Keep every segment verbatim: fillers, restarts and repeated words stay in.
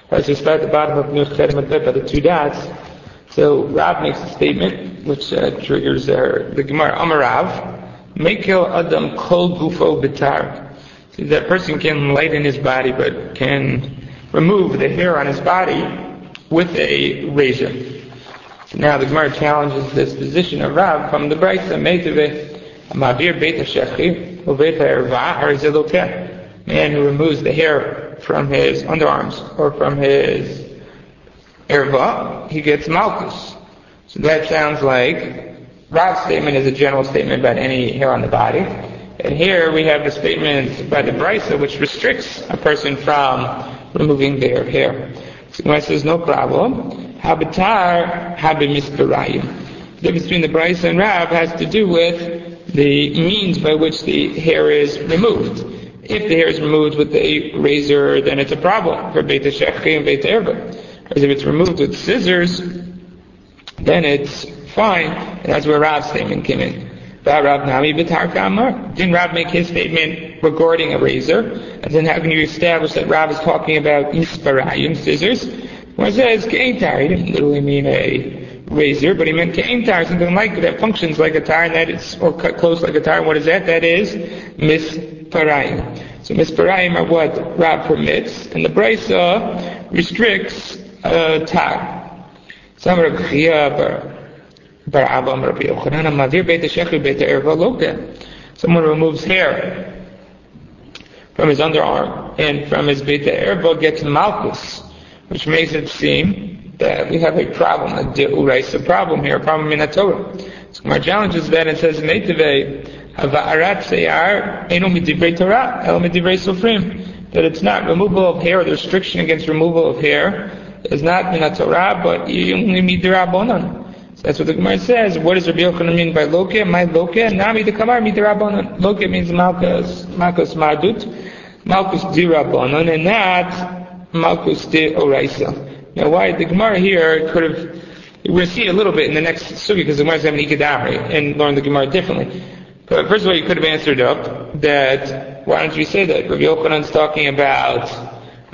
Right, so start at the bottom of Nuch Cherem at the two dots. So Rav makes a statement which uh, triggers uh, the Gemara. Amar Rav, Mekel Adam Kol Gufo B'tar. So that person can lighten his body, but can remove the hair on his body with a razor. So now the Gemara challenges this position of Rav from the Brisa. Meiteve Ma'avir Beit HaShechi U'Beit HaErva Harizilokeh. Man who removes the hair from his underarms or from his erva, he gets malchus. So that sounds like Rav's statement is a general statement about any hair on the body. And here we have the statement by the Brisa which restricts a person from removing their hair. So the Brisa says no problem. Habitar habimispirayim. The difference between the Brisa and Rav has to do with the means by which the hair is removed. If the hair is removed with a razor, then it's a problem for Beit HaShechi and Beit HaErva. Whereas if it's removed with scissors, then it's fine, and that's where Rav's statement came in. Didn't Rav make his statement regarding a razor? And then how can you establish that Rav is talking about misparayim, scissors? When it says ke'entar, he didn't literally mean a razor, but he meant ke'entar, something like that functions like a tar, and that it's, or cut close like a tar. What is that? That is misparayim. So misparayim are what Rav permits, and the Brisa restricts uh, tar. Some Reb Chia bar Abba Rabbi Yochanan Ma'avir Beit HaShechi Beit HaErva Lokeh. Someone removes hair from his underarm and from his Beit HaErva gets malchus, which makes it seem that we have a problem, a de'uraisa problem here, a problem in the Torah. So our challenge is that it says Meitevei Hava'arat Seyar Eino Midivrei Torah El Midivrei Sofrim, that it's not removal of hair, the restriction against removal of hair is not in the Torah, but only midrabanan. So that's what the Gemara says. What does Rabbi Yochanan mean by lokeh? My lokeh, nami the kamar midrabanan. Lokeh means malchus, malchus mardut, malchus dirabanan, and not malchus de oraisa. Now, why the Gemara here could have? We're going to see a little bit in the next sugi because the Gemara is having ikadamri and learn the Gemara differently. But first of all, you could have answered up that. Why don't you say that Rabbi Yochanan's talking about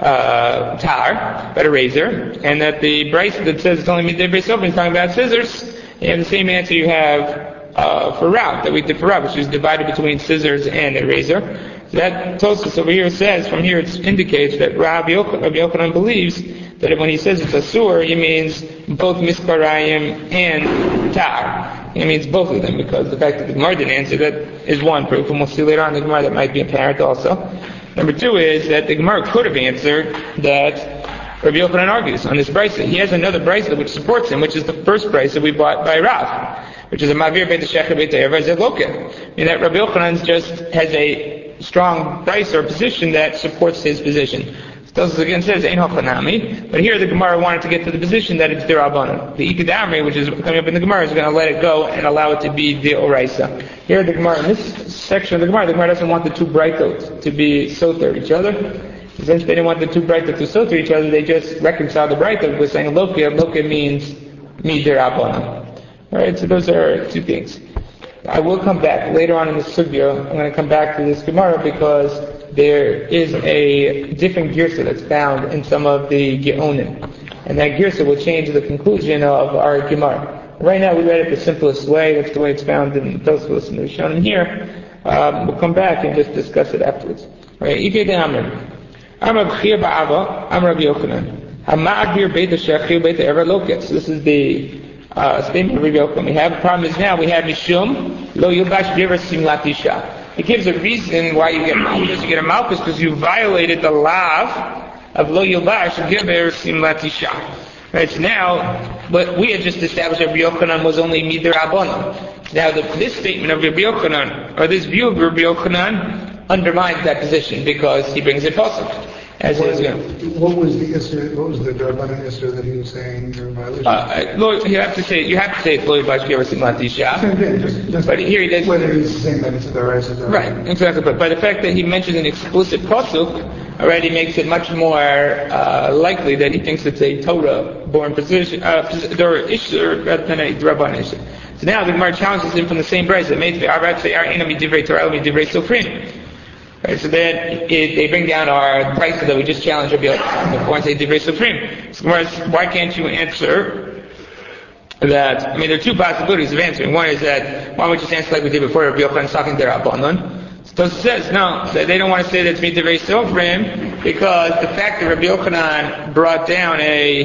Uh, tar, about a razor, and that the Brisa that says it's only midday soap is talking about scissors. You have the same answer you have uh, for Rav, that we did for Rav, which is divided between scissors and a razor. So that Tosfos over here says, from here it indicates that Rav Yochanan believes that when he says it's a sur, he means both misparayim and tar. He means both of them, because the fact that the Gemara didn't answer that is one proof, and we'll see later on in the Gemara that might be apparent also. Number two is that the Gemara could have answered that Rabbi Yochanan argues on this brisa. He has another brisa which supports him, which is the first brisa we bought by Rav, which is a Ma'avir Beit HaShechi Beit HaErva Lokeh. I mean that Rabbi Yochanan just has a strong brisa or position that supports his position. Thus again says Ein Hochanami, but here the Gemara wanted to get to the position that it's Dirabanan. The Ikadamri, which is coming up in the Gemara, is going to let it go and allow it to be Deoraisa. Here the Gemara, in this section of the Gemara, the Gemara doesn't want the two brightot to be soter each other. Since they didn't want the two brightot to soter each other, they just reconciled the brightot with saying Lokeh. Lokeh means Mi Dirabanan. Alright, so those are two things. I will come back later on in the sugya. I'm going to come back to this Gemara because there is a different girsa that's found in some of the Geonim. And that girsa will change the conclusion of our Gemara. Right now we read it the simplest way. That's the way it's found in Tosfos and Rishonim here. Um, we'll come back and just discuss it afterwards. Alright, Ike de Amr. Amr B'chia Ba'ava, Amr Rabbi Yochanan. Ha'ma'agir Beit HaShechi Beit HaErva Lokeh. So this is the uh, statement of Rabbi Yochanan. We have, the problem is now we have Mishum, Lo Yubash Giver Simlat Isha. It gives a reason why you get malchus. You get a malchus because you violated the law of lo yilbash giver simlat isha. Right, so now, what we had just established that Rabbi Yochanan was only midrabanan. Now, the, this statement of Rabbi Yochanan, or this view of Rabbi Yochanan, undermines that position because he brings it pasuk. As what, it is going. What was the issue? What was the Drabanan issue that he was saying you're in violation? Uh, Lord, you have to say you have to say it's lo yilbash giver simlat isha. Same thing. Just, just but here he does. Whether he's saying that it's the right. Right, exactly. But by the fact that he mentioned an explicit pasuk, already makes it much more uh, likely that he thinks it's a Torah-born position, uh, or issue rather than a Drabanan issue. So now the Gemara challenges him from the same brayz that made the Arat say Ar Ena Midivrei Torah Midivrei Sofrim. Right, so then it, they bring down our price that we just challenged Rabbi Yochanan before and say Divrei Sofrim. So why can't you answer that? I mean, there are two possibilities of answering. One is that why would you just answer like we did before? Rabbi Yochanan is talking to Rabbanon. So it says no, that they don't want to say that it's Divrei Sofrim because the fact that Rabbi Yochanan brought down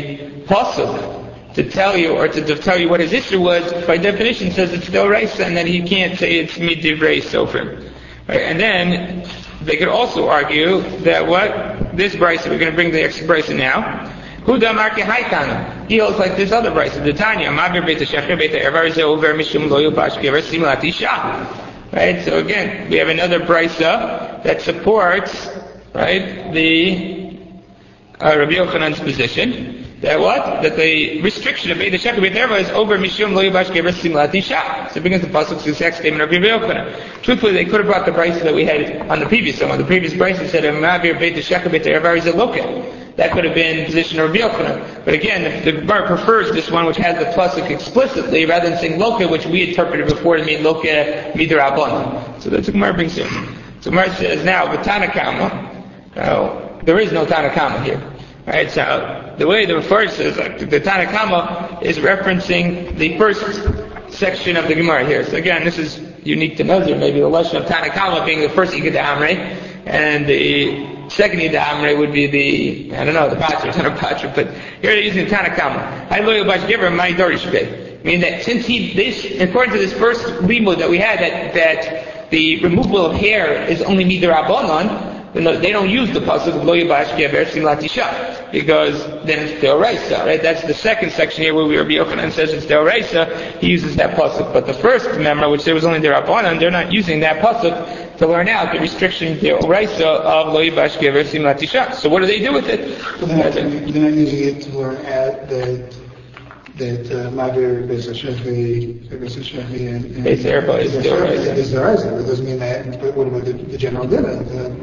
a pasuk to tell you or to, to tell you what his issue was, by definition says it's Doraisa, and then he can't say it's Divrei Sofrim. Right, and then they could also argue that what this brisa, we're going to bring the extra brisa now. Huda marke haitana. He holds like this other brisa. The Tanya, Mavir beta shecher beta evar ze over mishum lo yupash gever simlat isha. Right. So again, we have another brisa that supports right the uh, Rabbi Yochanan's position. That what? That the restriction of Beit HaSheker Beit Erva is over Mishum Lo Yivash Gever Simlat Isha. So it begins the pasuk's exact statement of Rabbi Yochanan. Truthfully, they could have brought the brisa that we had on the previous one. The previous brisa said, "Ma'avir Beit HaSheker Beit Erva is a loket." That could have been position of Rabbi Yochanan. But again, the Gemara prefers this one, which has the pasuk explicitly, rather than saying loket, which we interpreted before to mean loket midrabbanan. So that's what the Gemara brings in. So the Gemara says now, V'Tana Kama. Now there is no Tana Kama here. Right, so the way the Mefarsh says, like, the Tana Kama is referencing the first section of the Gemara here. So again, this is unique to Nazir, maybe the lesson of Tana Kama being the first Ika Amrei, and the second Ika Amrei would be the, I don't know, the Patra, Tana Patra, but here they're using Tana Kama. I loyal bash giver, my Dorish Bey. Meaning that since he, this, according to this first limud that we had, that, that the removal of hair is only Midrabanan, they don't use the pasuk of Lo Yivash Gever Simlat Isha because then it's Deoraisa, right? That's the second section here where Rabbi Yochanan says it's Deoraisa. He uses that pasuk, but the first memra, which there was only Derabanan, they're not using that pasuk to learn out the restriction Deoraisa of Lo Yivash Gever Simlat Isha. So what do they do with it? They're not, they're not using it to learn out that that Mavir Beis HaShevi, Beis HaShevi, and Beis Erva is Deoraisa. Is Deoraisa. It doesn't mean that. But what about the, the general dinner?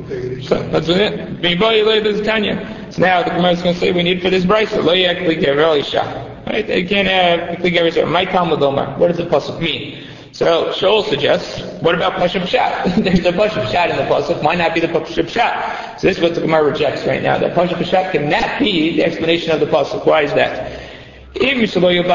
So that's it. So now the Gemara is going to say we need for this brisa Lo Yakli Gever Isha. Right? They can't have Yakli Gever Isha. My Talmud Omar. What does the pasuk mean? So Shaul suggests, what about Pashup Pshat? There's a Pashup Pshat in the pasuk. Why not be the Pashup Pshat? So this is what the Gemara rejects right now. That Pashup Pshat cannot be the explanation of the pasuk. Why is that? Which seems to be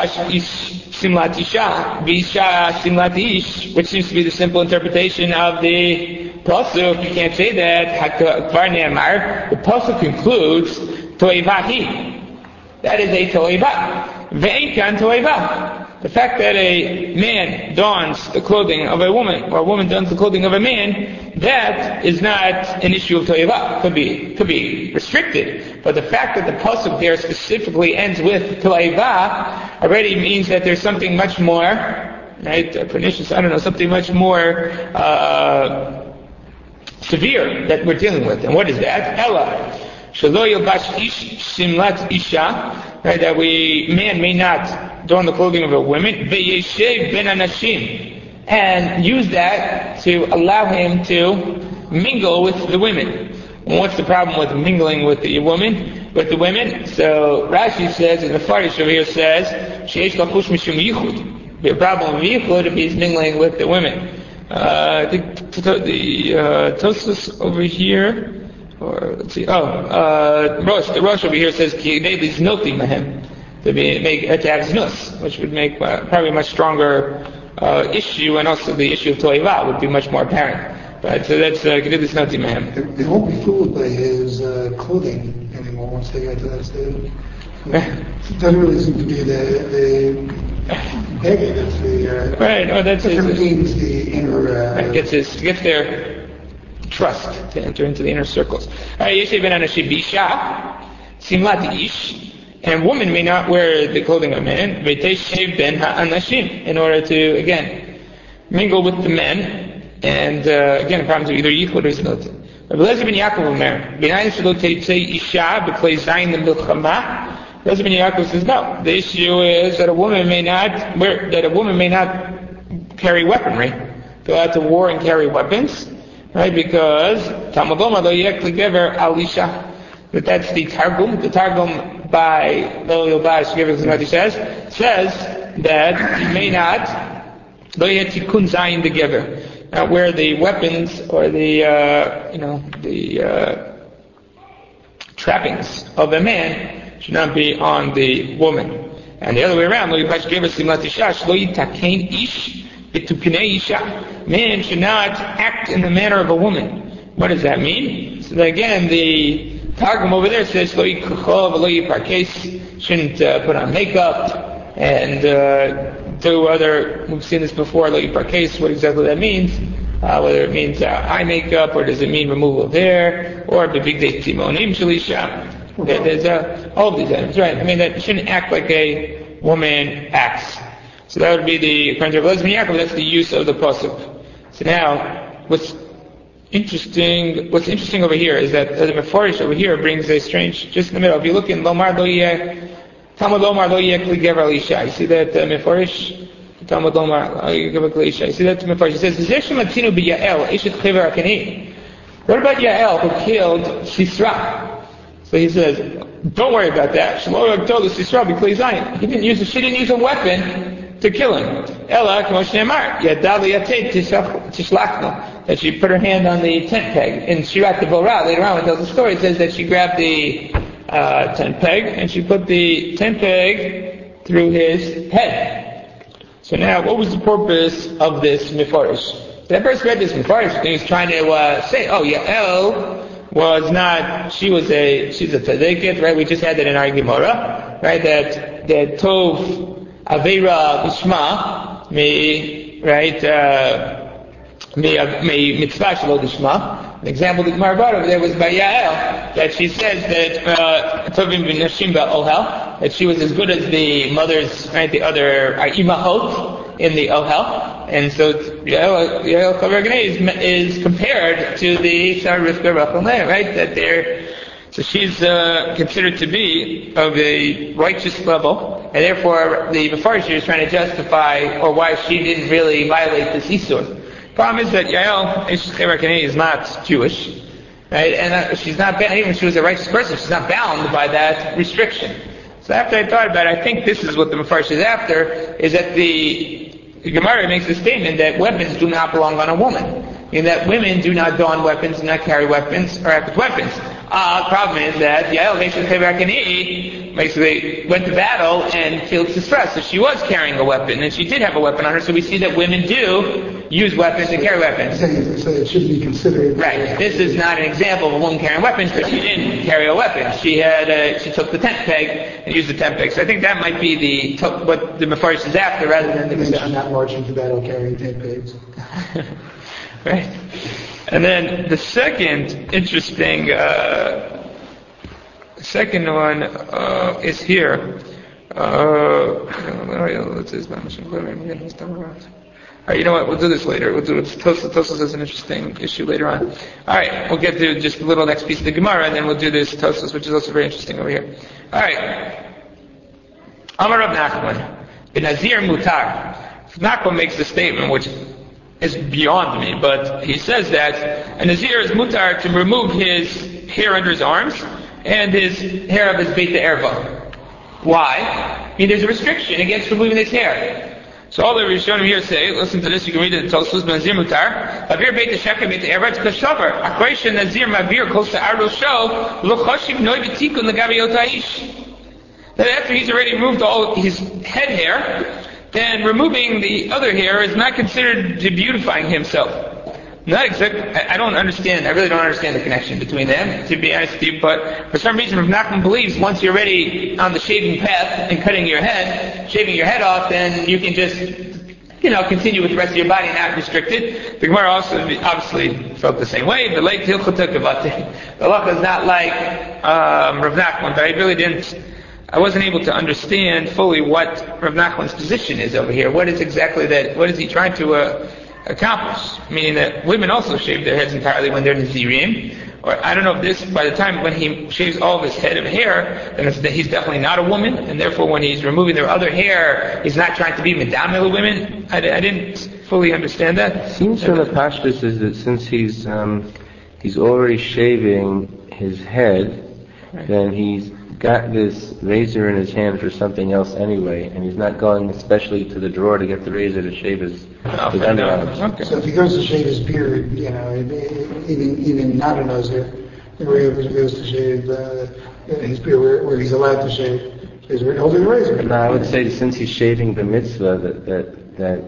the simple interpretation of the pasuk. You can't say that. The pasuk concludes toivahi. That is a toiva. Ve'inkan toiva. The fact that a man dons the clothing of a woman, or a woman dons the clothing of a man, that is not an issue of toiva. Could be, could be restricted. But the fact that the pasuk there specifically ends with toiva already means that there's something much more, right, uh, pernicious, I don't know, something much more, uh, severe that we're dealing with. And what is that? Ella. Shelo yilbash ish simlat isha, right, that we, man may not don the clothing of a woman, ve'yeshev ben anashim, and use that to allow him to mingle with the women. And what's the problem with mingling with the woman, with the women? So Rashi says, and the Farish over here says, sheish lachush mishum yichud. The problem with yichud if he's mingling with the women. Uh, the the uh, Tosfos over here, or let's see, oh, uh, Rosh, the Rosh over here says ki neilis noti mahem. To be make to have znus, which would make uh, probably a much stronger uh, issue, and also the issue of toiva would be much more apparent. But so that's kedidus noti mehem. They won't be fooled by his uh, clothing anymore once they get to that stage. It doesn't really seem to be the the peggy. That's the uh, right. Oh, that's his. Means the inner. Uh, right, gets his gets their trust to enter into the inner circles. All right, Yeshe ben Anashim bisha simlat ish. And women may not wear the clothing of men, in order to, again, mingle with the men. And uh, again, the problem is either yichud or znot. Rabbi Eliezer ben Yaakov Omer, Eliezer ben Yaakov says no. The issue is that a woman may not wear, that a woman may not carry weaponry, go out to war and carry weapons, right? Because Talmud Omar lo yekli gever al isha. But that's the Targum. The Targum by Lo Yobash, he says, says that you may not, Lo Yetikun Zayin the Gever. uh, where the weapons or the uh, you know the uh, trappings of a man should not be on the woman. And the other way around, man should not act in the manner of a woman. What does that mean? So that again, the Targum over there says shouldn't uh, put on makeup and uh, do other. We've seen this before. What exactly that means? Uh, whether it means uh, eye makeup or does it mean removal of hair or the big day timonim shalisha. There's uh, all of these items, right? I mean, that shouldn't act like a woman acts. So that would be the, according to Rav Eliezer ben Yaakov, that's the use of the pasuk. So now, what's interesting, what's interesting over here is that uh, the Mefarish over here brings a strange, just in the middle. If you look in Lomar lo yeh, Talmud Lomar lo yeh kli gever l'isha. You see that uh, Mefarish? Talmud Lomar lo yeh gever kli l'isha. You see that Mefarish? It says, "Zeh shematzinu b'Yael, eshet chever hakani." What about Yael who killed Sisra? So he says, don't worry about that. Shlomo told us Sisra b'kli zayin. He didn't use a, she didn't use a weapon to kill him. Ella k'mo shneimar yadal yatet tishlachno, that she put her hand on the tent peg. In Shirat Devorah, later on, when it tells the story, it says that she grabbed the uh, tent peg and she put the tent peg through his head. So now, what was the purpose of this Mefarish? That person read this Mefarish and he was trying to uh, say, oh, Yael was not, she was a, she's a tzaddiket, right? We just had that in our Gemara, right? That, that Tov Aveira Bishma, me, right, uh, me, me mitzvah shelo dishma. An example the Gemara brought over there was by Yael, that she says that, Tovim v'nashim ba'ohel, that she was as good as the mothers, right, the other imahot in the ohel. And so Yael Yael is, is compared to the Sarah Rivka Rachel Leah, right? That they're, so she's uh, considered to be of a righteous level, and therefore the Mefarish is trying to justify or why she didn't really violate this Isur. Problem is that Yael is not Jewish, right? And uh, she's not bound, even if she was a righteous person, she's not bound by that restriction. So after I thought about it, I think this is what the Mefarish is after, is that the The Gemara makes a statement that weapons do not belong on a woman, in that women do not don weapons, do not carry weapons, or act with weapons. Uh, the problem is that Yael basically went to battle and killed Sisra, so she was carrying a weapon, and she did have a weapon on her, so we see that women do use weapons and carry weapons. So it should be considered. Right. This is not an example of a woman carrying weapons, because she didn't carry a weapon. She had a, she took the tent peg and used the tent peg. So I think that might be the what the Mefarish is after, rather than the Mishnah. Not marching to battle carrying tent pegs. Right. And then the second interesting, uh, second one uh, is here. Uh, Alright, you know what? We'll do this later. We'll do it. Tosfos Tosfos is an interesting issue later on. Alright, we'll get to just a little next piece of the Gemara, and then we'll do this Tosfos, which is also very interesting over here. Alright. Amar Rav Nachman, Benazir Mutar. Nachman makes a statement which is beyond me, but he says that a Nazir is mutar to remove his hair under his arms and his hair of his Beit Erva. Why? I mean, there's a restriction against removing his hair. So all the Rishonim here say, listen to this, you can read it in Tosfos, Nazir mutar, Avir Beit Sheker Beit Erva, it's kashavar. Akreisha Nazir Mavir Kol Sa'ar Rosho, Lo Choshiv Noi B'tikun L'Gabi Otaish. That after he's already removed all his head hair, then removing the other hair is not considered to beautifying himself. Not exactly. I don't understand. I really don't understand the connection between them, to be honest with you. But for some reason, Rav Nachman believes once you're already on the shaving path and cutting your head, shaving your head off, then you can just, you know, continue with the rest of your body, not restricted. The Gemara also obviously felt the same way. The late Hilchot Kavate. The halacha is not like um, Rav Nachman, but I really didn't. I wasn't able to understand fully what Rav Nachman's position is over here. What is exactly that? What is he trying to uh, accomplish? Meaning that women also shave their heads entirely when they're Nazirim. Or I don't know if this, by the time when he shaves all of his head of hair, then it's, he's definitely not a woman, and therefore when he's removing their other hair, he's not trying to be medamel women. I, I didn't fully understand that. It seems from the Pashtus is that since he's um, he's already shaving his head, right, then he's got this razor in his hand for something else anyway, and he's not going especially to the drawer to get the razor to shave his, Oh, his I know. underarms. Okay. So if he goes to shave his beard, you know, even even not a nazir, or if he goes to shave uh, his beard where, where he's allowed to shave, is where holding the razor. No, I would say since he's shaving the mitzvah, that that that,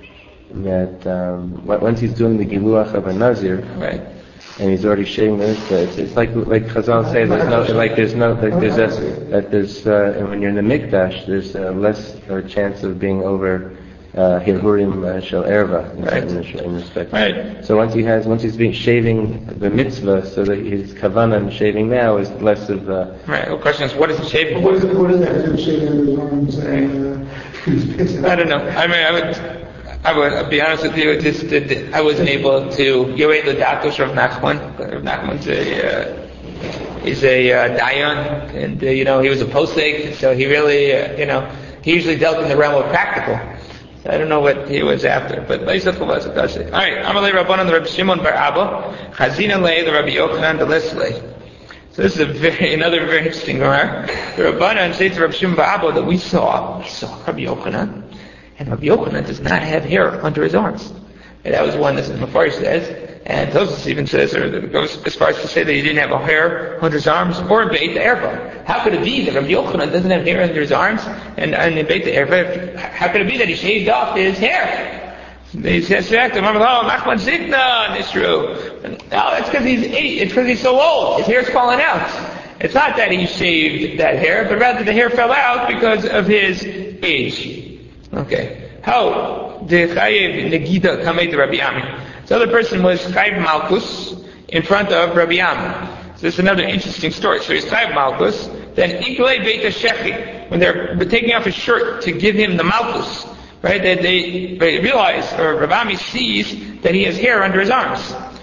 that um, once he's doing the giluach of a nazir, Right. and he's already shaving the mitzvah, it's, it's like like Chazal say, there's no like there's no like there's a, that there's uh, and when you're in the mikdash, there's uh, less or chance of being over uh, hirhurim uh, shel erva in, Right. in, in respect. Right. So once he has once he's being shaving the mitzvah, so that his kavanah and shaving now is less of uh, Right. The question is, what is he shaving What for? does what does that have to do with shaving under his arms? And, uh, I don't know. I mean, I would, I would I'll be honest with you. Just that I wasn't able to. Yoed Ladatos Rav Nachman. Rav Nachman's a uh, he's a uh, dayan, and uh, you know he was a posek, so he really uh, you know he usually dealt in the realm of practical. So I don't know what he was after, but basically was it does it. All right, Amalei Rabbanan the Rabbi Shimon Bar Abba, Chazina Lei the Rabbi Yochanan the Lesley. So this is a very, another very interesting Gemara. The Rabbanan say to Rabbi Shimon Bar Abba that we saw, we saw Rabbi Yochanan, and Rabbi Yochanan does not have hair under his arms. And that was one that the Mefarish says, and Tosfos even says, or goes as far as to say that he didn't have a hair under his arms, or in Beit Erva. How could it be that Rabbi Yochanan doesn't have hair under his arms, and, and in Beit Erva, how could it be that he shaved off his hair? He says back to him, oh, Nachman Zikna, Nisru. No, that's because he's eight. It's because he's so old. His hair's falling out. It's not that he shaved that hair, but rather the hair fell out because of his age. Okay. How? The Chayev Negida Kamei to Rabbi Ami. So the other person was Chayev Malkus in front of Rabbi Ami. So this is another interesting story. So he's Chayev Malkus. Then Iglei Beit HaShechi, when they're taking off his shirt to give him the Malkus, right? That they, they realize, or Rabbi Ami sees that he has hair under his arms.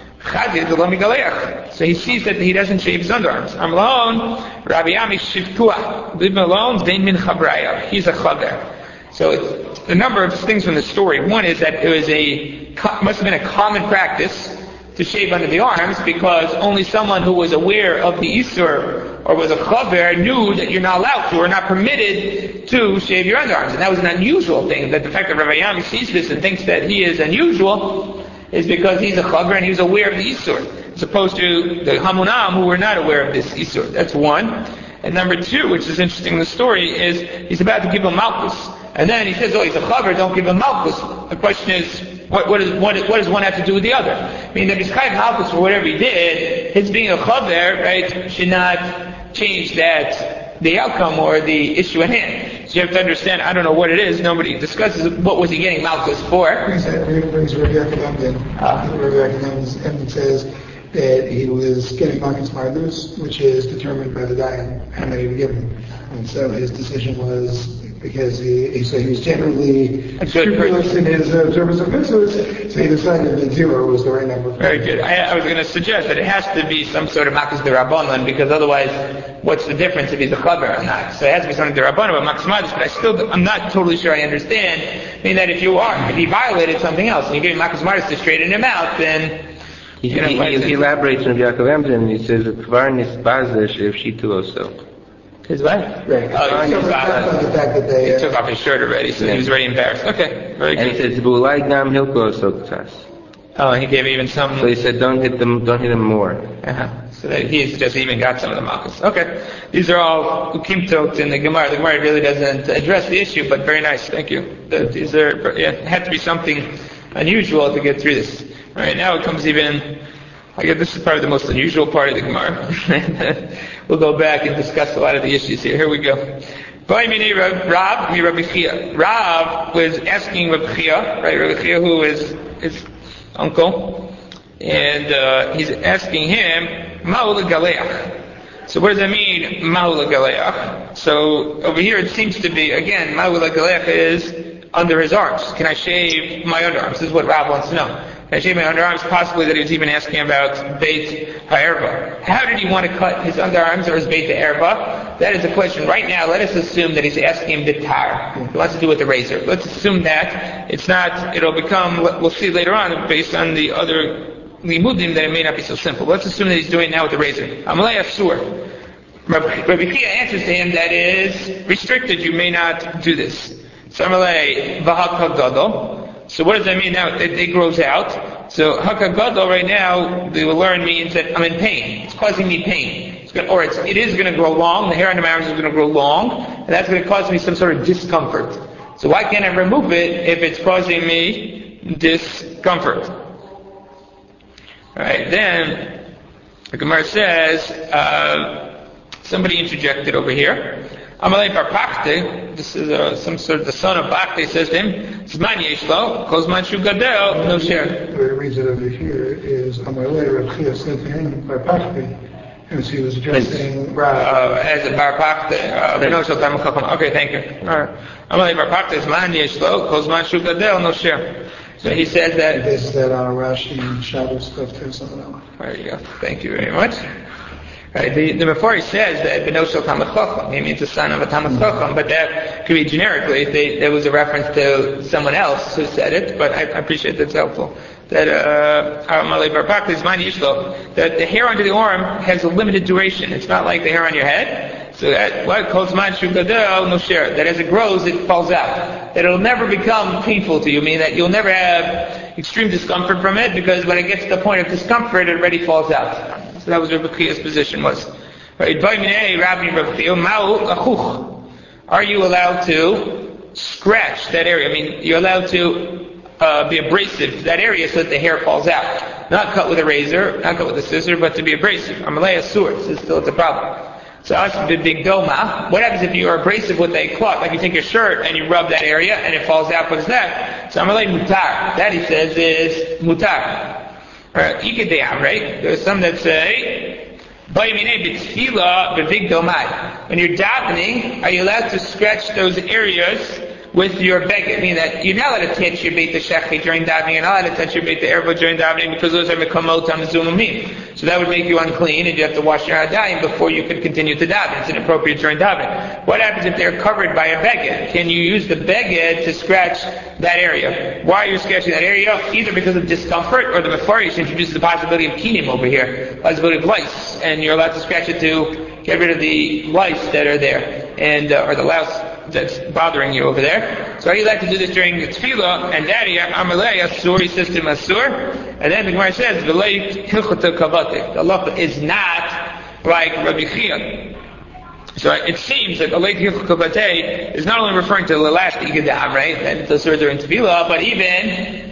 So he sees that he doesn't shave his underarms. I'm alone. Rabbi Ami shivtua. Leave him alone. Dein min chabraya. He's a chaber. So it's a number of things from the story. One is that it was a must have been a common practice to shave under the arms because only someone who was aware of the Isur or was a chaver knew that you're not allowed to or not permitted to shave your underarms. And that was an unusual thing. That the fact that Rabbi Yami sees this and thinks that he is unusual is because he's a chaver and he was aware of the Isur, as opposed to the Hamunam who were not aware of this Isur. That's one. And number two, which is interesting in the story, is he's about to give him Malkus. And then he says, oh, he's a chaver, don't give him Malkus. The question is, what, what, is, what, what does one have to do with the other? I mean, if he's chayav Malkus for whatever he did, his being a chaver, right, should not change that, the outcome or the issue at hand. So you have to understand, I don't know what it is, nobody discusses what was he getting Malkus for. Brings Rabbi Yaakov in. Rabbi Yaakov and says that he was getting Malkus Mardus, which is determined by the Dayan, how many to give him. And so his decision was, because he, he said he was generally scrupulous in his observance of mitzvahs, so he decided that zero was the right number. Very good. I, I was going to suggest that it has to be some sort of Malkus D'Rabbanan, because otherwise, what's the difference if he's a chaver or not? So it has to be something D'Rabbanan about Malkus Mardus, but I still, I'm not totally sure I understand. I mean that if you are, if he violated something else, and you're giving Malkus Mardus to straighten him out, then he, you know, he, he, he elaborates on Yaakov Emden and he says, "Kvar nisbazesh if she too also." His what? Right. Oh, he, so took the fact that they, he uh, took off his shirt already, so yeah. he was very embarrassed. Okay, very and good. he says, "B'ulai gam hilko soktas." Oh, he gave even some. So he said, "Don't hit them, don't hit them more." Uh-huh. So that he's just even got some of the Malkus. Okay, these are all ukimtot in the Gemara. The Gemara really doesn't address the issue, but very nice. Thank you. The, these are yeah, it had to be something unusual to get through this. All right, now it comes even. I guess this is probably the most unusual part of the Gemara. We'll go back and discuss a lot of the issues here. Here we go. Rav, Rav was asking Rav Chia, right? Rav Chia, who is his uncle, and uh, he's asking him, Ma'ul Galeach. So what does that mean, Ma'ul Galeach? So over here it seems to be, again, Ma'ul Galeach is under his arms. Can I shave my underarms? This is what Rav wants to know. Can I shave my underarms? Possibly that he was even asking about Beit HaErva. How did he want to cut his underarms or his Beit HaErva? That is the question. Right now, let us assume that he's asking him bitar. He wants to do with the razor. Let's assume that. It's not, it'll become, we'll see later on, based on the other limudim, that it may not be so simple. Let's assume that he's doing it now with the razor. Amalei Asur. Rabbi Chia answers to him that is restricted, you may not do this. So what does that mean now? It, it grows out. So hakagadol right now, they will learn means that I'm in pain. It's causing me pain. It's going, or it's, it is going to grow long. The hair on the arms is going to grow long, and that's going to cause me some sort of discomfort. So why can't I remove it if it's causing me discomfort? Alright, then the Gemara says, uh, somebody interjected over here. Amalei Bar Pakte, this is uh, some sort of the son of Pakte, says to him, Zman Yeshlo, Kozman Shu Gadel, no share. The way it reads it over here is Amalei Reb Chia said to him, Bar Pakte, as he was addressing Rav. Uh, as a Bar Pakte, uh, okay, thank you. Alright. Amalei Bar Pakte, Zman Yeshlo, Kozman Shu Gadel, no share. So he says that. He bases that on a Rashi and Shabbos stuff too, something else. There you go. Thank you very much. Right, the, the Mefari says that Beno Shel Talmid Chacham, he means the son of a Talmid Chacham, but that could be generically, they, there was a reference to someone else who said it, but I, I appreciate that's helpful. That, uh, that the hair under the arm has a limited duration. It's not like the hair on your head. So that, what calls Manshu Gadol, no share. That as it grows, it falls out. That it'll never become painful to you, meaning that you'll never have extreme discomfort from it, because when it gets to the point of discomfort, it already falls out. So that was Rabbi Chia's position was. Are you allowed to scratch that area? I mean, you're allowed to uh, be abrasive to that area so that the hair falls out. Not cut with a razor, not cut with a scissor, but to be abrasive. Amalei Asur, this is still it's a problem. So us the big doma. What happens if you are abrasive with a cloth? Like you take your shirt and you rub that area and it falls out. What is that? So Amalei Mutar. That he says is Mutar. Right, there's some that say, when you're davening, are you allowed to scratch those areas with your beged? Meaning that you're not allowed to touch your beit shechi during davening, you're not allowed to touch your beit erva during davening, because those are mekamot hamzumimim. So that would make you unclean, and you have to wash your hadayim before you could continue to daven. It's inappropriate during davening. What happens if they're covered by a beged? Can you use the beged to scratch that area? Why are you scratching that area? Either because of discomfort, or the Mefarish introduces the possibility of kinim over here, possibility of lice, and you're allowed to scratch it to get rid of the lice that are there, and uh, or the louse that's bothering you over there. So are you allowed to do this during the tefillah? And daddy, Amalei Asur, he says to Asur. And then the Gemara says, V'lei hilchot kavate. The halacha is not like Rabbi Chia. So it seems that V'lei hilchot kavate is not only referring to the last Igadam, right? And the Asur during tefillah, but even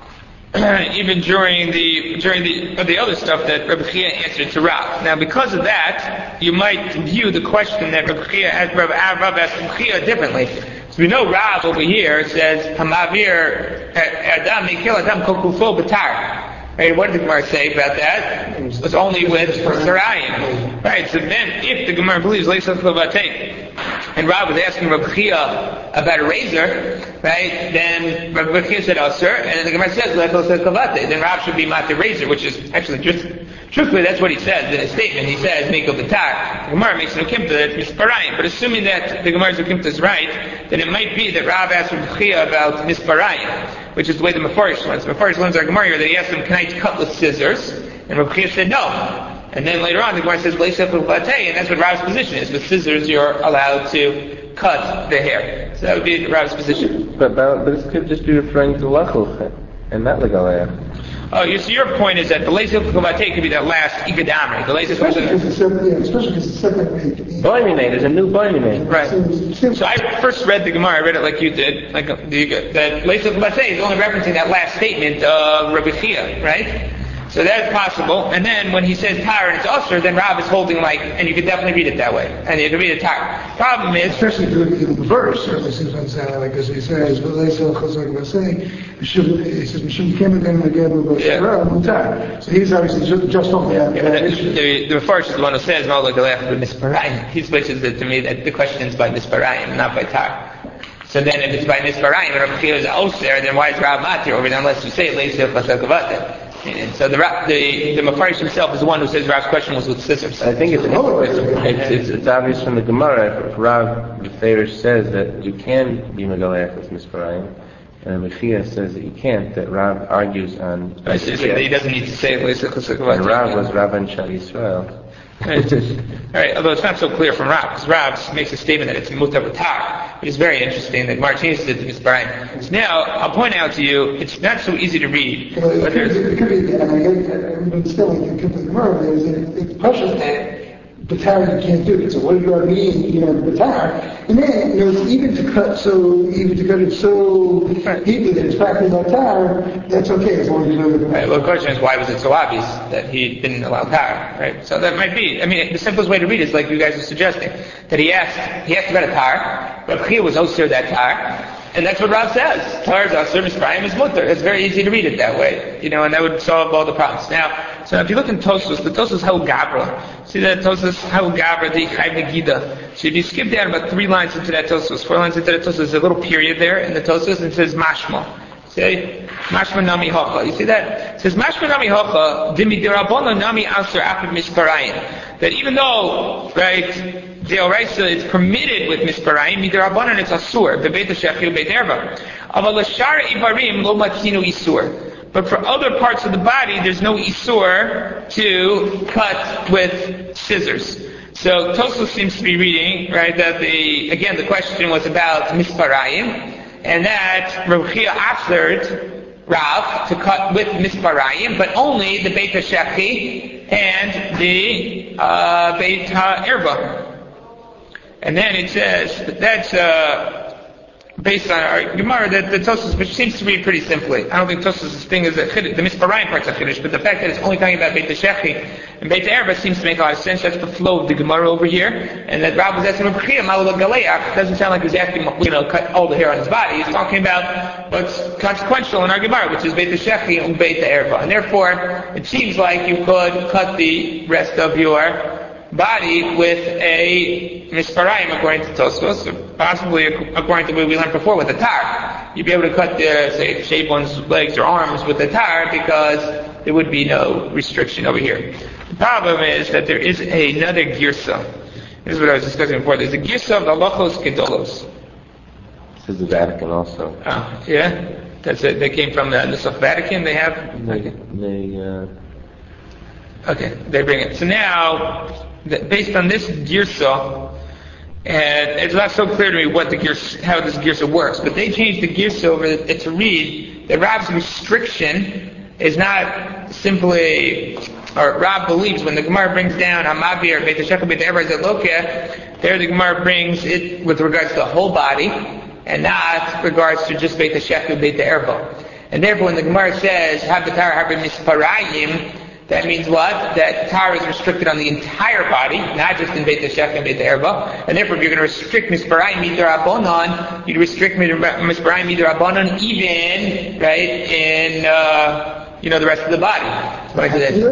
even during the during the the other stuff that Rabbi Chia answered to Rav. Now, because of that, you might view the question that Rabbi Chia asked Rav, Rav asked Rabbi Chia differently. So we know Rav over here says Hamavir Adam Mikil Adam Kokufo Batar. Right, what did the Gemara say about that? It was only with Sarayim. Right, so then if the Gemara believes Leisach Levatei, and Rav was asking Rabbi Chia about a razor, right, then Rabbi Chia said Asur, and then the Gemara says Leisach Levatei, then Rav should be Mat the razor, which is actually just, truthfully that's what he says in his statement. He says Mikil Batar. The Gemara makes an Ukimta that it's Misparayim, but assuming that the Gemara's Ukimta is right, then it might be that Rav asked Rabbi Chia about Misparayim, which is the way the Mefarish learns. The Mefarish learns our Gemara here that he asked him, can I cut with scissors? And Rabbi Chia said no. And then later on the Gemara says, Leisach Levatei, and that's what Rav's position is. With scissors you're allowed to cut the hair. So that would be Rav's position. But, but, but this could just be referring to Lachuch, and not Legalea. Oh, you see, your point is that the Leisach Levatei could be that last Igadamri. The Leisach Levatei. Especially because it's separate. Boimine, there's a new Boimine. Right. So I first read the Gemara, I read it like you did, like the, that Leisach Levatei is only referencing that last statement of Rabbi Chia, right? So that's possible. And then when he says tar and it's usher, then Rav is holding like, and you could definitely read it that way. And you can read it tar. Problem is, especially the, the verse certainly seems to understand like as he says, but they say Chazak was saying, he says Mishum came again and again with Mutar. So he's obviously just, just on the yeah, that issue. The, the first is the one who says Malak Alech with Nisparayim. He switches it to me that the question is by Nisparayim, not by tar. So then if it's by Nisparayim and Rabbi Chia is Oser, then why is Rav Matir over there unless you say Leisach Chazak? And so the the the Mefarish himself is the one who says Rav's question was with scissors. I think it's it's, it's, it's obvious from the Gemara. If Rav the Farish says that you can be Megaleach with Misparayim, and Mechia says that you can't, that Rav argues on. I see, so he doesn't need to say it. And Rav was Rav Anshar Yisrael. All right, although it's not so clear from Rav, because Rav makes a statement that it's mutar v'tar, which is very interesting that Mar changes it to misparayim. So now I'll point out to you, it's not so easy to read. Well, it, but could, there's, it could be, and I get, but still, it could be the Gemara. There's a precious that Batar you can't do it. So what do you mean, you know, Batar? And then, you know, even to cut so, even to cut it so deeply that it's practically Batar, that's okay as long as you know the Gemara. Right, well, the question is, why was it so obvious that he didn't allow tar? Right? So that might be, I mean, the simplest way to read it is like you guys are suggesting, that he asked, he asked about a tar, Rav Chia was osir that tar, and that's what Rav says. Tar is osir, misparayim is mutar. It's very easy to read it that way, you know, and that would solve all the problems. Now, so if you look in Tosfos, the Tosfos Hau Gabra, see that Tosfos Hau Gabra, the Chayv Megiddah. So if you skip down about three lines into that Tosfos, four lines into that Tosfos, there's a little period there in the Tosfos, and it says mashma. See? Mashma nami hocha. You see that? It says mashma nami hocha, dimi dirabona nami asur afid misparayim. That even though, right, Deoraisa it's permitted with misparayim, midirabanan it's asur, bebeit hashechil beit erva. Aval l'shar ibarim lo matzinu isur. But for other parts of the body, there's no isur to cut with scissors. So Tosfos seems to be reading, right, that the, again, the question was about misparayim, and that Rav Chia asked Rav to cut with misparayim, but only the Beit HaShechi and the uh, Beit HaErva. And then it says that that's uh, based on our Gemara, that the Tosfos, which seems to read pretty simply. I don't think Tosfos' thing is a chiddush, the misparayim part's a chiddush, but the fact that it's only talking about Beit HaShechi and Beit HaErva seems to make a lot of sense. That's the flow of the Gemara over here. And that Rav was asking Rav Chia, Malul Galeach, doesn't sound like he's asking, you know, cut all the hair on his body. He's talking about what's consequential in our Gemara, which is Beit HaShechi and Beit HaErva. And therefore, it seems like you could cut the rest of your body with a misparayim according to Tosfos, or possibly according to what we learned before with a tar. You'd be able to cut the, say, shave one's legs or arms with a tar because there would be no restriction over here. The problem is that there is another girsa. This is what I was discussing before. There's a girsa of the halachos kedolos. This is the Vatican also. Oh, yeah? That's it. They came from the Nusach Vatican. They have? They, okay. they, uh... okay, they bring it. So now, based on this girsa, and it's not so clear to me what the girsa, how this girsa works, but they changed the girsa over to read that Rav's restriction is not simply, or Rav believes when the Gemara brings down Hamavir, Beit HaShecha, Beit HaErva, Zelokeh, there the Gemara brings it with regards to the whole body, and not regards to just Beit HaShecha, Beit HaErva. And therefore when the Gemara says, Habatar Harbin Misparayim, that means what? That tar is restricted on the entire body, not just in Beit HaShecha and Beit HaErva. And therefore, if you're going to restrict misparayim midirabonon, you'd restrict misparayim midirabonon even, right, in, uh, you know, the rest of the body. Right.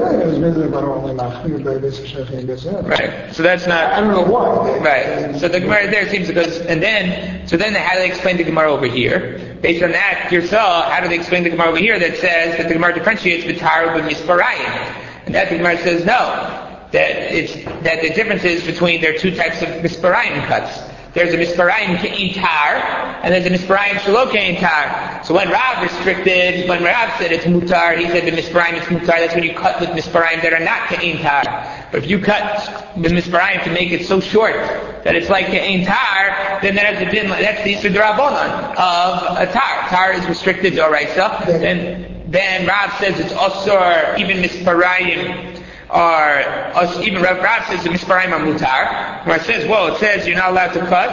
So that's not. I don't know why. Right. So the Gemara there seems because, and then, so then how do they explain the Gemara over here? Based on that, Girsa, how do they explain the Gemara over here that says that the Gemara differentiates B'tar with Misparayim? And that the Gemara says no, that it's that the difference is between there are two types of Misparayim cuts. There's a Misparayim Ke'in Tar, and there's a Misparayim Shelo Ke'in Tar. So when Rav restricted, when Rav said it's Mutar, he said the Misparayim is Mutar, that's when you cut with Misparayim that are not Ke'in Tar. But if you cut the Misparayim to make it so short that it's like Ke'in Tar, then that has been, that's the Yisur D'Rabbanan of a Tar. Tar is restricted to Oraisa. Then, then Rav says it's Osur, even Misparayim, or even Rav Rav says the misparayim are mutar. Where it says, well, it says you're not allowed to cut.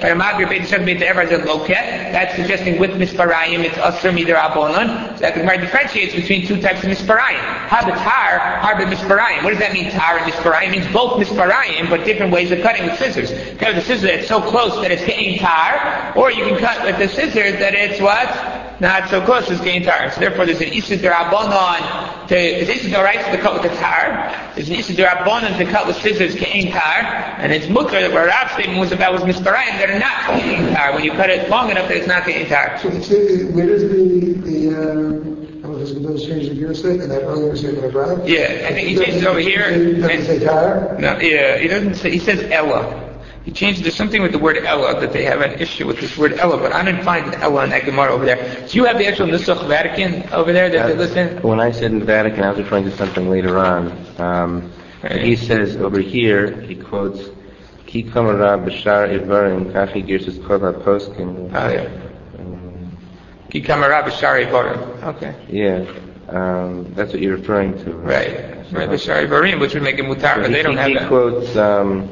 That's suggesting with misparayim it's asur midirabonon. So that the Gemara differentiates between two types of misparayim. Habatar, harba misparayim. What does that mean? Tar and misparayim it means both misparayim, but different ways of cutting with scissors. You can have the scissors that's so close that it's getting tar, or you can cut with the scissors that it's what? Not so close as getting tar. So therefore, there's an isur d'Rabbanan to it's isur d'Oraisa to cut with the tar. There's an isur d'Rabbanan to cut with scissors ke'in tar, and it's mutar that where Rav's statement was about was misparayim that are not ke'in tar. When you cut it long enough, that it's not ke'in tar. So it's, where does the the uh, oh, does those change the gear set and that earlier statement of Rav? Yeah, I think he changes it over here. He doesn't say tar. No, yeah, he doesn't say. He says Ella. He changed, there's something with the word Ella, that they have an issue with this word Ella, but I didn't find an Ella in that Gemara over there. Do you have the actual Nusach Vatican over there that uh, they listen? When I said in the Vatican, I was referring to something later on. Um, Right. He says over here, he quotes, Ki kamara b'shar ivarim kachi girsus kol ha-poskim. Oh, yeah. Ki kamara b'shar ivarim. Okay. Yeah. Um, that's what you're referring to. Right. Right. Right. B'shar ivarim, which would make it mutar, so but he, they don't he, have he that. Quotes, um,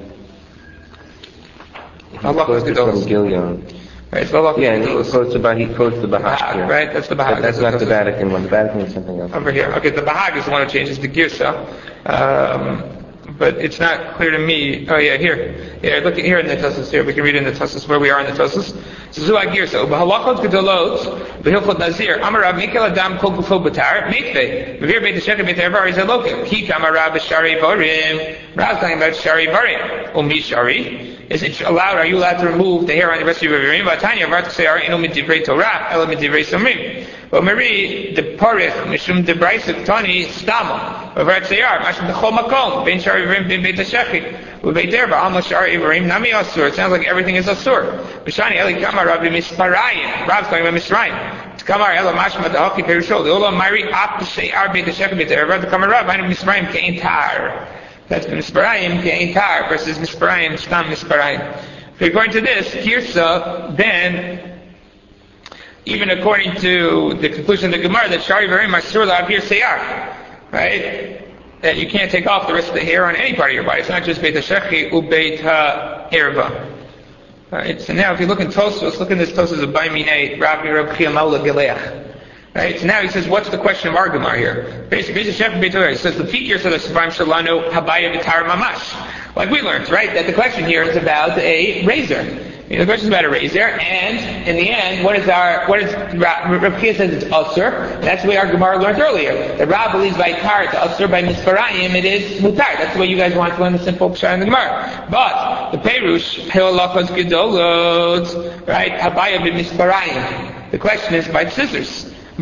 he quotes it from Gilyon. Right, so yeah, and he quotes about he quotes the Bahag. Right, that's the Bahag. That's, that's not the Vatican one. The Vatican is something else. Over here, okay. The Bahag is the one who changes the Girsa, um, but it's not clear to me. Oh yeah, here, yeah. Look here in the Tosfos. Here we can read in the Tosfos where we are in the Tosfos. So Zuha Girsa, B'halachot gedolot, b'hilchot nazir. Amar Rav Mikel Adam kol gufo b'tar meitve. V'vir beit hashechet beit ha'evar izalokim. Ki kamar Rav b'shari varim. Rav talking about shari varim. Umi shari. Is it allowed? Are you allowed to remove the hair on the rest of your varim? Vatanya vart say are inu midivrei Torah, ela midivrei somrim. But Marie, the parich mishum debraisik tani stama. Vart say are mashum b'chol makom ben shari varim ben beit hashechet u'beit erva alma shari varim nami asur. It sounds like everything is asur. B'shani eli kamar Rav misparayim. Rav's talking about misrayim. Kamar ela mashma da'aki perishol. The olam mari ap say are beit hashechet beit erva. The kamar Rav inu misrayim kein tar. That's Misparayim Kein Tar versus Misparayim Stam Misparayim. According to this, Girsa, then, even according to the conclusion of the Gemara, that Shari Varim Asur La'avir Seyar, right? That you can't take off the rest of the hair on any part of your body. It's not just Beit HaShechi u Beit HaErva. Right? So now if you look in Tosfos, look in this Tosfos of Baiminei, Rabbi Reb Chia Maula Gileach. Right? So now he says, what's the question of our Gemara here? Basically, he says the figure says the Sivayim Shalano Habaya Vitar Mamash. Like we learned, right? That the question here is about a razor. You know, the question is about a razor, and in the end, what is our, what is, Rav Chia says it's Asur. That's the way our Gemara learned earlier. The Rav believes by Tar it's Asur, by Misparayim it is Mutar. That's the way you guys want to learn the simple Pshat in the Gemara. But, the Perush, Heolachos Gedolot, right? Habaya B'Misparayim. The question is by scissors. And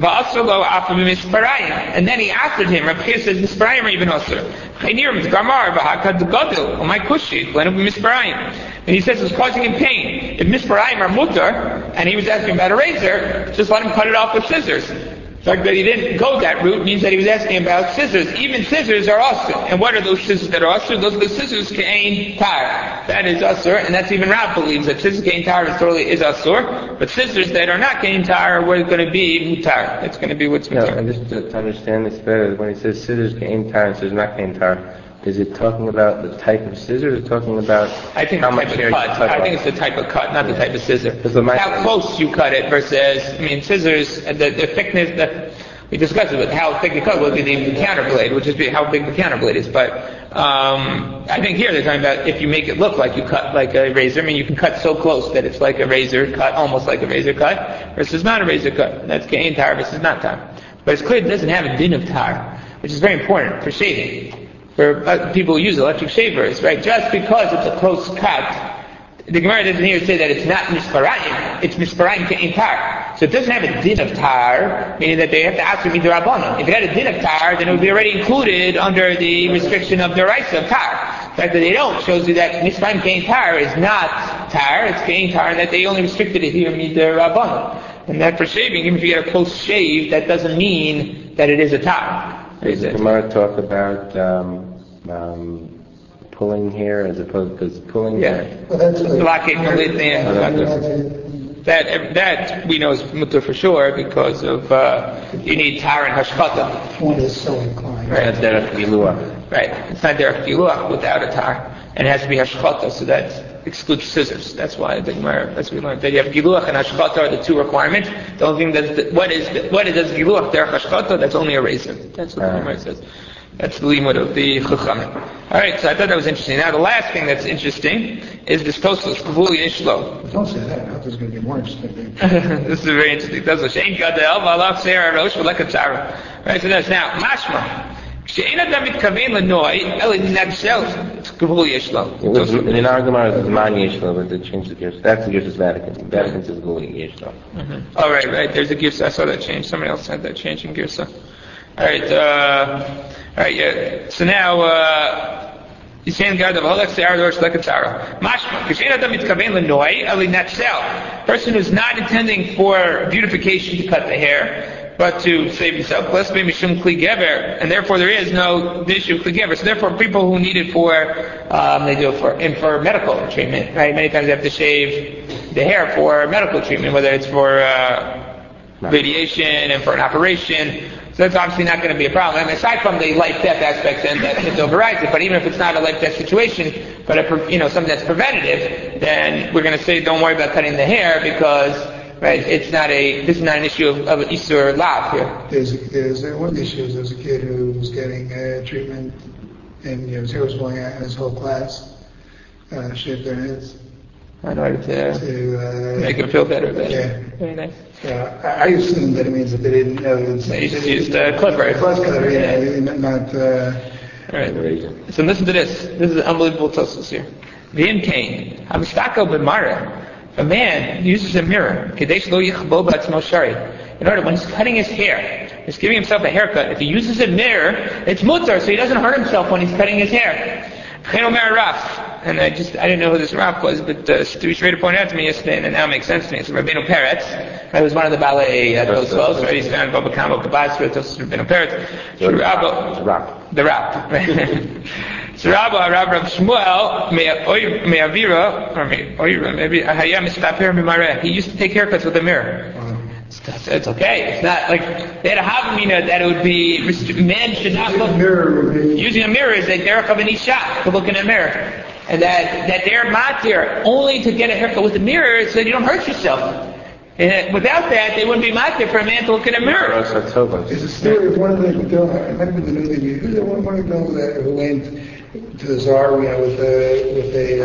then he answered him, Rav Chia says, Misparayim or even Asur. And he says it's causing him pain. If Misparayim are mutar, and he was asking about a razor, just let him cut it off with scissors. The fact that he didn't go that route means that he was asking about scissors. Even scissors are asur. And what are those scissors that are asur? Those are the scissors ke'ein tar. That is asur, and that's even Rav believes that scissors ke'ein tar is totally is asur. But scissors that are not ke'ein tar are going to be mutar. It's going to be what's mutar. No, and just to, to understand this better, when he says scissors ke'ein tar and scissors not ke'ein tar, is it talking about the type of scissors, or talking about I think how the much type hair of cut. you cut I off? think it's the type of cut, not yeah. the type of scissor. My, how close you cut it versus, I mean, scissors, the, the thickness, the, we discussed it, but how thick you cut would be the counter blade, which is how big the counter blade is. But um, I think here they're talking about if you make it look like you cut like a razor. I mean, you can cut so close that it's like a razor cut, almost like a razor cut, versus not a razor cut. That's ke'ein tar versus not tar. But it's clear it doesn't have a din of tar, which is very important for shaving. For uh, people who use electric shavers, right? Just because it's a close cut, the Gemara doesn't here say that it's not misparayim, it's misparayim ke'ein tar. So it doesn't have a din of tar, meaning that they have to ask for midrabanan. If it had a din of tar, then it would be already included under the restriction of the rights of tar. The fact that they don't shows you that misparayim ke'ein tar is not tar, it's ke'ein tar, and that they only restricted it here midrabanan. And that for shaving, even if you get a close shave, that doesn't mean that it is a tar. Does the Gemara talk about um, um, pulling hair as opposed to pulling yeah. hair? Well, that's Blockade completely. That that we know is mutter for sure because of uh, you need tar and hashkata. One is so inclined. Right. That's derech giluach. Right. It's not derech giluach without a tar, and it has to be hashkata, so that excludes scissors. That's why the Gemara, as we learned, that you have giluach and hashkata are the two requirements. The only thing that's the, what is the, what is does giluach derech hashkata? That's only a razor. That's what the Gemara says. That's the limud of the Chachamim. All right, so I thought that was interesting. Now, the last thing that's interesting is this Tosfos Kavuli Ishlo. Don't say that. I thought this was going to be more interesting. This is very interesting. Tosfos Shein Gadel V'Alav Seir Rosh V'Lekatzara. Right, so that's now Mashma. She'ein Adam Mitkavein L'Noi Eli Nagshel Kavuli Ishlo. In our Gemara it's Mani Yishlo, but they changed the Girsa. That's the Girsa's Vatican. Vatican says Kavuli Yishlo. All right, right. There's a Girsa. I saw that change. Somebody else had that change in Girsa. All right. Uh, All right, yeah. So now, you say in God of Halach Se'ar Rosh Lekatzara. Mashma, Kishen Adam Mitkavein L'Noi Eli Natshel. Person who's not intending for beautification to cut the hair. but to save himself. Less maybe shum kli gever, and therefore there is no issue kli gever. So therefore, people who need it for, um, they do it for and for medical treatment. Right? Many times they have to shave the hair for medical treatment, whether it's for uh, radiation and for an operation. So that's obviously not going to be a problem. I mean, aside from the life-death aspects, and that it overrides it. But even if it's not a life-death situation, but a, you know something that's preventative, then we're going to say don't worry about cutting the hair because right, it's not a this is not an issue of, of isur lav here. There's a, there's a, one issue is there's a kid who was getting uh, treatment, and you know, his hair was falling out, and his whole class uh, shaved their heads. In order to, to uh, make him feel better. better. Yeah. Very nice. Yeah, I, I assume that it means that they didn't know. They just used a uh, clipper. Fuzz cutter, yeah, yeah. not. Uh, All right. So listen to this. This is unbelievable tosos here. V'im kain hamistako b'mara. A man uses a mirror. Kadesh lo yichbo b'atzmo shari. In order, when he's cutting his hair, he's giving himself a haircut. If he uses a mirror, it's mutar, so he doesn't hurt himself when he's cutting his hair. Chenomer Raf. And I just, I didn't know who this Raf was, but uh, Stu Schrader pointed out to me yesterday, and now it makes sense to me. It's Rabbeinu Peretz. Right, he was one of the ballet uh, Tosfos, right? He's found Baba Kamo Kabasra, Tosfos Rabbeinu Peretz. The Rap. The Rap. So Rabba, Rabba Rav Shmuel, Me'avira, or Me'oira, maybe, Hayam Istaper Mimareh. He used to take haircuts with a mirror. It's, it's okay. It's not like they had a havamina that it would be men should not look. Using a mirror is a derech of an isha to look in a mirror, and that that they're matir only to get a haircut with a mirror so that you don't hurt yourself. And without that, they wouldn't be matir for a man to look in a mirror. There's a story of one of the I remember the movie. Who's the one one of them that who went to the Tsar, you know, with a with a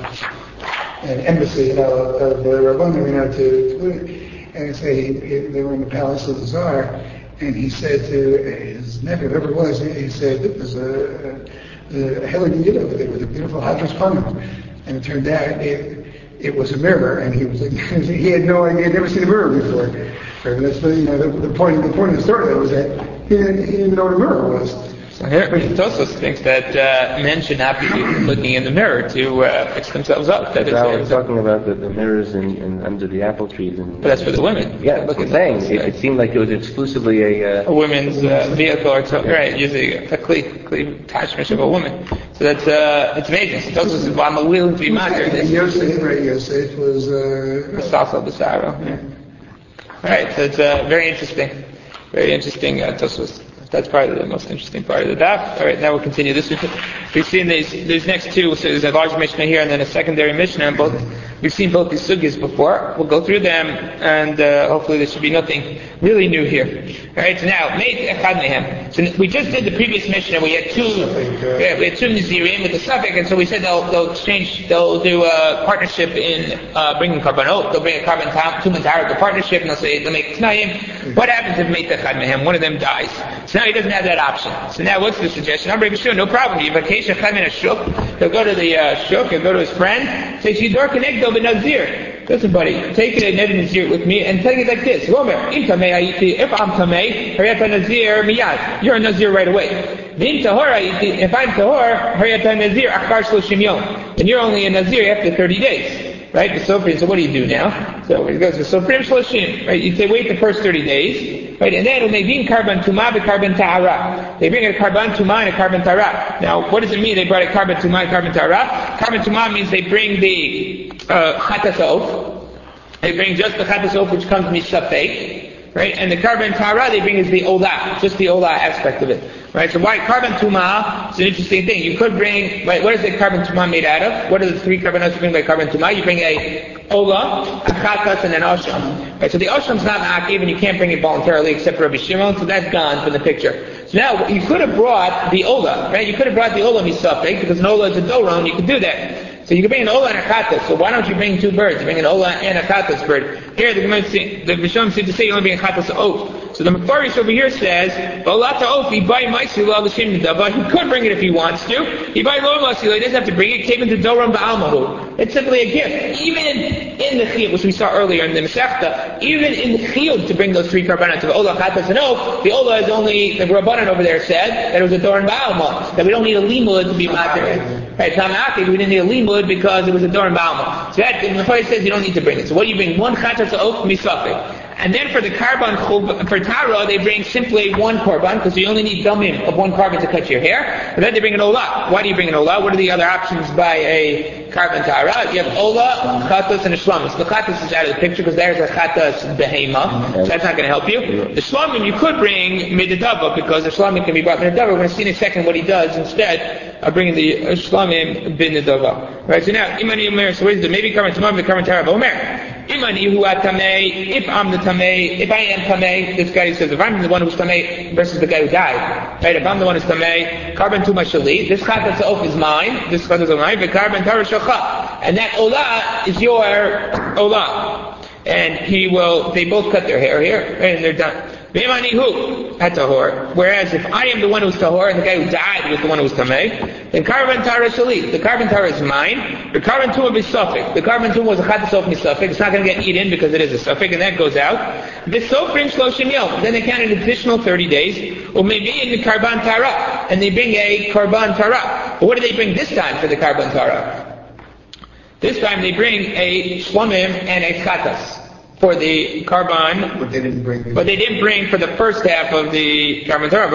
uh, an embassy, you know, of the Rabbanim, you know, to. to And say he, he, they were in the palace of the Tsar, and he said to his nephew, whoever it was, he said, "There's a, a, a Helen Yid over there with a beautiful Hadras Panim," and it turned out it, it was a mirror, and he was like, he had no idea, he had never seen a mirror before. So that's the, you know, the, the point. The point of the story was that he didn't, he didn't know what a mirror was. So here, Tosos thinks that uh, men should not be looking in the mirror to uh, fix themselves up. That is, I was talking about the, the mirrors in, in under the apple trees. And, but that's for the women. Yeah, look at saying. It, it seemed like it was exclusively a... Uh, a women's uh, vehicle or something, yeah. Right, using a clean, clean attachment of a woman. So that's, uh, it's amazing. So Tosos says, well, I'm willing to be matter. Yosef, right, Yosef was... Masasa Basaro, yeah. Alright, so it's uh, very interesting. Very interesting uh, Tosos. That's probably the most interesting part of the daf. All right, now we'll continue. This we've seen these these next two. So there's a large Mishnah here and then a secondary Mishnah. And both we've seen both these sugyas before. We'll go through them, and uh, hopefully there should be nothing really new here. All right. So now, made echad mehem. So we just did the previous Mishnah. We had two. Yeah, we had two Nazirim with the suffix, and so we said they'll they'll exchange. They'll do a partnership in uh, bringing karbanot. They'll bring a carbon two mentara to partnership, and they'll say they'll make tnayim. What happens if made echad mehem? One of them dies. So now he doesn't have that option. So now what's the suggestion? I'm sure, no problem. You vacation a shuk. He'll go to the uh, shuk, he'll go to his friend, say, Shidor Kenegdo ben Nazir. Listen, buddy, take it a Nazir with me and tell you like this. Romer, if I'm Tamei, Hariyat Nazir miyad. You're a Nazir right away. If I'm Tahor, Hariyat Nazir achar shloshim yom. And you're only a Nazir after thirty days. Right? So what do you do now? So it goes to Sofrim Shloshim. Right? You say wait the first thirty days. Right? And then when they bring carbon tuma, the carbon ta'ara. They bring a carbon tuma and a carbon ta'ara. Now, what does it mean they brought a carbon tuma and carbon ta'ara? Carbon tuma means they bring the uh, chatas oaf. They bring just the chatas oaf, which comes misafek. Right? And the carbon ta'ara they bring is the olah, just the olah aspect of it. Right? So why carbon tuma is an interesting thing. You could bring, right, what is the carbon tuma made out of? What are the three carbonates you bring by carbon tuma? You bring a olah, a chatas, and an asham. Right? So the asham's not akiv, and you can't bring it voluntarily except for Rabbi Shimon, so that's gone from the picture. So now, you could have brought the olah, right? You could have brought the olah misafek, because an olah is a doron, you could do that. So you can bring an olah and a chatas. So why don't you bring two birds? You bring an olah and a chatas bird. Here, the the Rishon seems to say you only bring a chatas oaf. So the Mepharis over here says, "Olata oaf, he buy ma'asila l'shem nedava." He could bring it if he wants to. He buy lo ma'asila. He doesn't have to bring it. Came into doron ba'almahu. It's simply a gift. Even in the chiyuv, which we saw earlier in the Masechta, even in the chiyuv to bring those three karbanos of olah, chatas, and oaf, the olah is only the Rabbanan over there said that it was a doron ba'alma, that we don't need a limud to be matir. Right, Tamaki, we didn't need a limud because it was a doron ba'alma. So that the Mepharis says you don't need to bring it. So what do you bring? One chatas oaf misafek. And then for the carbon for tara, they bring simply one korban, because you only need damim of one carbon to cut your hair. And then they bring an olah. Why do you bring an olah? What are the other options by a carbon tara? You have olah, chatas, and a shlamim. So the chatas is out of the picture because there's a chatas behema, so that's not going to help you. The shlamim you could bring midadava, because the shlamim can be brought midadava. We're going to see in a second what he does instead of bringing the shlamim binadava. Right. So now imani umer. So what is the maybe carbon tamam, the carbon tara omer. Imani hu atamei. If I'm the tamei, if I am tamei, this guy says if I'm the one who's tamei versus the guy who died, right? If I'm the one who's tamei, carbon tuma shali. This chatas off is mine. This chatas is mine. But carbon tara shalcha, and that olah is your olah. And he will. They both cut their hair here, and they're done. V'imani hu hatahor. Whereas if I am the one who's tahor and the guy who died was the one who was tamei, then carbon tara shali. The carbon tara is mine. The carbon tumah is suffix. The carbon tumah was a chatas of misafik. It's not going to get eaten because it is a suffix, and that goes out. The sofrim shloshim yom. Then they count an additional thirty days. Or maybe in the carbon tara, and they bring a carbon tara. But what do they bring this time for the carbon tara? This time they bring a shlamim and a chatas for the carbon, but they didn't bring. But they didn't bring for the first half of the carbon tara.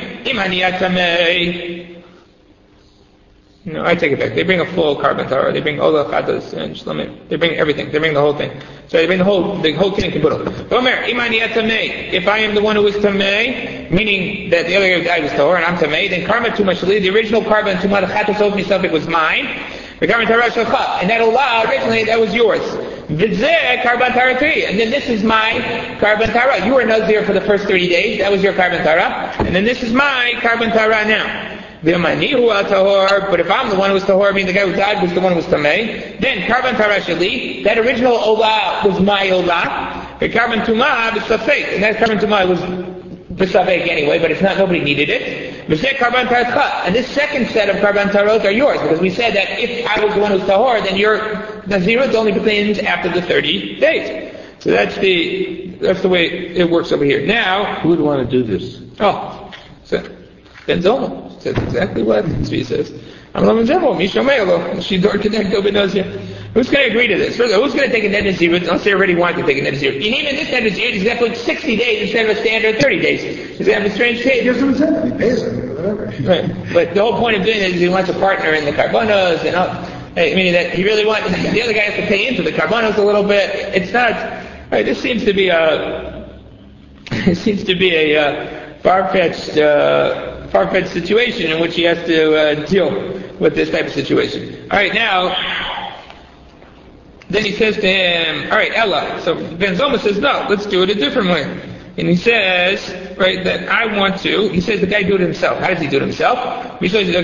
No, I take it back. They bring a full carbon tara. They bring all the chatas and shlamim. They bring everything. They bring the whole thing. So they bring the whole the whole thing kabuto. If I am the one who is tamei, meaning that the other guy was tahor and I'm tamei, then karma tuma shali, the original carbon tuma the chatas of misafik was mine. The carbon tara shalcha, and that olah originally that was yours. V'zeh carbon tara three, and then this is my carbon tara. You were nazir for the first thirty days. That was your carbon tara, and then this is my carbon tara now. But if I'm the one who was tahor, meaning the guy who died was the one who was tamei, then carbon tara shali, that original olah was my olah. The carbon tumah b'safek, and that carbon tumah was b'safek anyway, but it's not, nobody needed it. V'zeh carbon tara, and this second set of carbon tarot are yours, because we said that if I was the one who was tahor, then your nazirut only begins after the thirty days. So that's the that's the way it works over here. Now, who would want to do this? Oh, so Ben Zoma says exactly what Tzvi says. I'm loving Zemo, Mishameilo, Shidor Connecto Benozia. Who's going to agree to this? First of all, who's going to take a net nazirut unless they already want to take a net nazirut? And even this net nazirut, he's going to put sixty days instead of a standard thirty days. He's going to have a strange case. He doesn't send it. He pays him or whatever. Right. But the whole point of doing it is he wants a partner in the carbonos and all. Meaning that he really wants, the other guy has to pay into the carbonos a little bit. It's not, right, this seems to be a, it seems to be a uh, far-fetched, uh, far-fetched situation in which he has to uh, deal with this type of situation. Alright, now, then he says to him, alright, Ella. So Ben Zoma says, no, let's do it a different way. And he says, right, that I want to, he says the guy do it himself. How does he do it himself? He brings a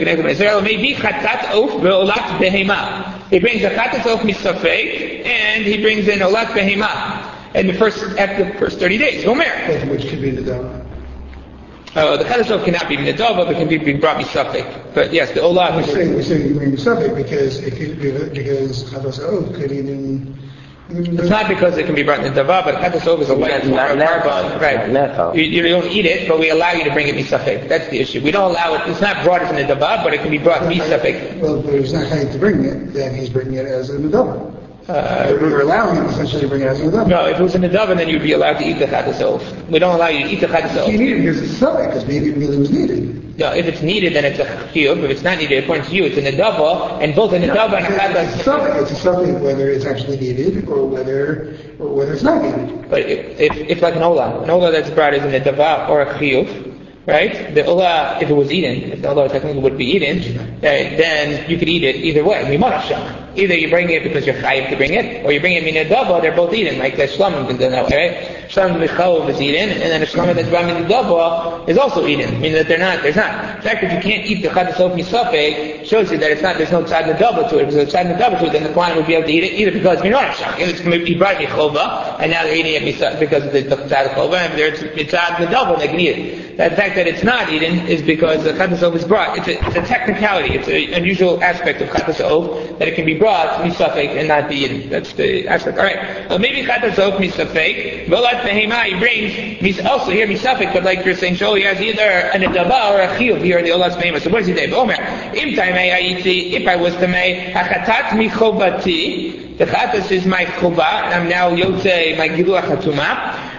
chatat of misafek, and he brings in olat behema. And the first, after the first thirty days, Omer. Which could be the dava. Uh, the chatas cannot be minadava, but can be, be brought misafek. But yes, the olat. We're saying, we're saying you bring misafek because it could be, because chatas oh could even. It's not because it can be brought in the dava, but chatas is a light carbon, right? You, you don't eat it, but we allow you to bring it misafek. That's the issue. We don't allow it. It's not brought as in the dava, but it can be brought misafek. Well, but he's not trying to bring it. Then he's bringing it as a nedava. Uh, we were allowing him essentially to bring it as a nedava. No, if it was a nedava, then you'd be allowed to eat the chatas. We don't allow you to eat the chatas. You need it because it's suffix, because maybe it really was needed. No, if it's needed, then it's a chiyuv. If it's not needed, according to you, it's a nedava, and both a nedava no, and a chatas. It's a suffix. It's a suffix whether it's actually needed or whether or whether it's not needed. But if, if, if like an olah, an olah that's brought is a nedava or a chiyuv, right? The olah, if it was eaten, if the olah technically would be eaten, then you could eat it either way. Either you bring it because you're chayiv to bring it, or you bring it minadava, they're both eaten, like the shlamim is done that way, right? Shlamim michav is eaten, and then the shlamim that's brought minadava is also eaten, meaning that they're not, there's not. The fact that you can't eat the chatas of misafek shows you that it's not, there's no tzad nadava to it. If there's a tzad nadava to it, then the Kohanim would be able to eat it either because you're not shach, it's going to be brought michova, and now they're eating it misafek because of the tzad chova, and if there's tzad nadava, they can eat it. The fact that it's not eaten is because the chatas of is brought. It's a, it's a technicality. It's an unusual aspect of chatas of that it can be brought misafek and not be eaten. That's the aspect. All right. Well, maybe chatas of misafek. Volat behema he brings mis also here misafek, but like you're saying, so he has either an adava or a chiyuv here in the olas behema. So what does he say? Omer, im taimei ayiti, if I was tamei, hachatat michovati. The chatas is my chova, and I'm now yotze my giluach hatuma.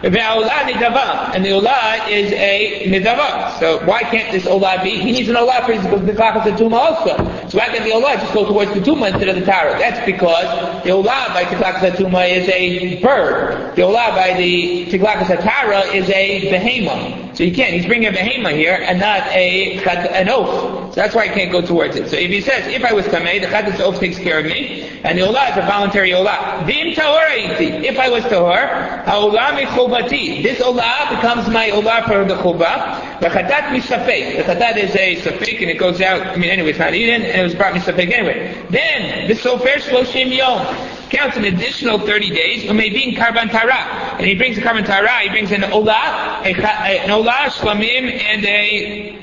Ve'olah nidava, and the olah is a nidava. So why can't this olah be? He needs an olah for his tiklakas atuma also. So why can't the olah just go towards the tuma instead of the tara? That's because the olah by tiklakas atuma is a bird. The olah by the tiklakas atara is a behema. So you can't. He's bringing a behema here and not a an oath. So that's why I can't go towards it. So if he says, if I was tamei, the chatas oath takes care of me, and the olah is a voluntary olah. V'im tahor iti. If I was tahor, ha'olah mechubati. This olah becomes my olah for the chubah. The chatat misafek. The chatat is a safek, and it goes out. I mean, anyway, it's not eaten, and it was brought misafek anyway. Then the sofer shloshim yom counts an additional thirty days. Or maybe in karban tara, and he brings a karban tara. He brings an olah, a, an olah shlamim, and a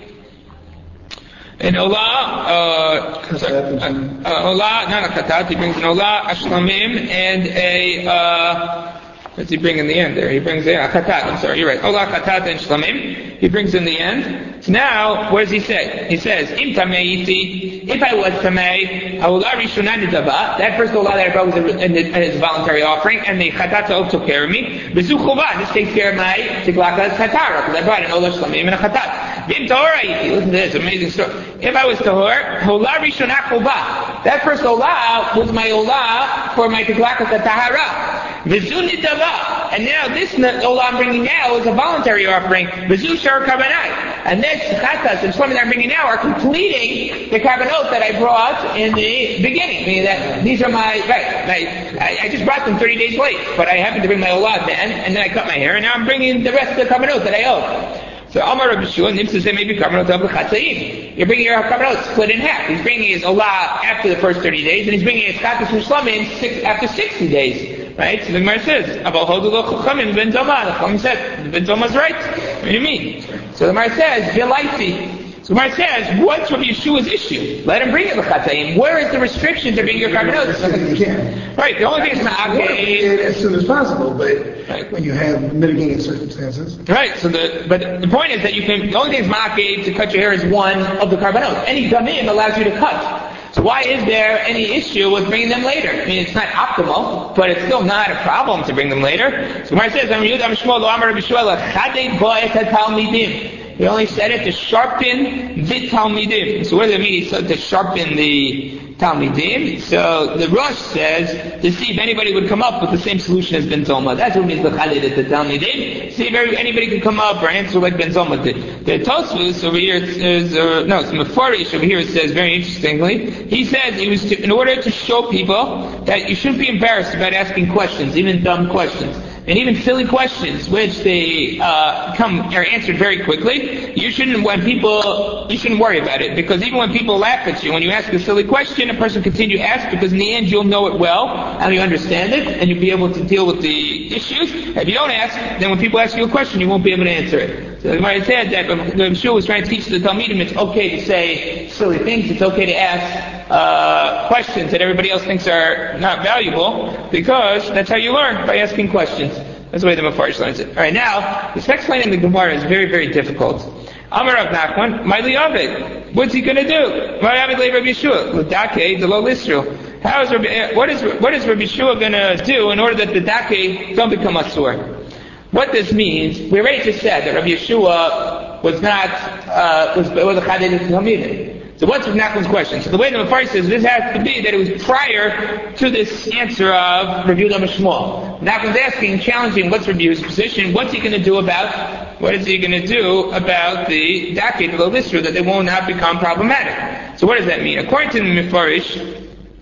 An olah, uh, uh, olah, not a katat, he brings an olah, a shlamim, and a, uh, what does he bring in the end there? He brings a, a katat, I'm sorry, you're right. Olah, katat, and shlamim, he brings in the end. So now, what does he say? He says, Im tameiti, if I was tamei, olah rishonah nidava, that first olah that I brought was a, a, a voluntary offering, and the katat took care of me. Bezu chuvah, this takes care of my tiklakas katara, because I brought an olah shlamim and a katat. V'im tahor iti, listen to this amazing story. If I was tahor, olah rishonah chuvah, that first olah was my olah for my tiklakas tahara. Bezu nidava, and now this olah I'm bringing now is a voluntary offering. Bezu shar karbanai. And this chatas and shlamim that I'm bringing now are completing the karbanot that I brought in the beginning. Meaning that these are my, right, my, I, I just brought them thirty days late, but I happened to bring my olah then, and then I cut my hair, and now I'm bringing the rest of the karbanot that I owe. So Amar Rabbi Shua, Nimsa say maybe karbanot of l'chatzayim. You're bringing your karbanot split in half. He's bringing his olah after the first thirty days, and he's bringing his chatas and shlamim six, after sixty days. Right? So the Gemara says, Abal hodu lo chachamim ben zoma. The chachamim said, ben zoma's right. What do you mean? So the Gemara says, Vilaiti. So the Gemara says, what's Rabbi Yeshua's issue? Let him bring it l'chatzayim. Where is the restriction to bring your karbanot? You can. Right. The only thing is ma'akeh as soon as possible, but right. when you have mitigating circumstances. Right. So the but the point is that you can. The only thing is ma'akeh to cut your hair is one of the karbanot. Any damim allows you to cut. So why is there any issue with bringing them later? I mean, it's not optimal, but it's still not a problem to bring them later. So Gemara says, he only said it to sharpen the Talmidim. So what does it mean? He said to sharpen the Talmidim. So the Rosh says to see if anybody would come up with the same solution as Ben Zoma. That's what it means the Chalid the Talmidim. See if anybody could come up or answer like Ben Zoma did. The Tosfos over here says, or, no, it's Mefarish over here. It says very interestingly. He says it was to, in order to show people that you shouldn't be embarrassed about asking questions, even dumb questions. And even silly questions, which they uh, come are answered very quickly. You shouldn't when people you shouldn't worry about it, because even when people laugh at you when you ask a silly question, a person continue to ask, because in the end you'll know it well and you understand it, and you'll be able to deal with the issues. If you don't ask, then when people ask you a question, you won't be able to answer it. So the Gemara said that the Yeshua was trying to teach the Talmidim it's okay to say silly things, it's okay to ask uh, questions that everybody else thinks are not valuable, because that's how you learn, by asking questions. That's the way the Mefarish learns it. Alright, now, this next line in the Gemara is very, very difficult. Amar Rav Nachman, Ma'li Yavid. What's he gonna do? Ma'li Yavid le Rabbi Yeshua. L'dakei de lo lisru. How is Rabbi, what is, what is Rabbi Yeshua gonna do in order that the dakei don't become asur? What this means, we already just said that Rabbi Yeshua was not, uh, was, was a chadid of Talmidim. So what's Rav Nachman's question? So the way the Mefarish says, this has to be that it was prior to this answer of Rabbi Yehuda Mishmuel. Nachman's asking, challenging, what's Rabbi Yehuda's position? What's he going to do about, what is he going to do about the dakei, the lisru, that they will not become problematic? So what does that mean? According to the Mefarish,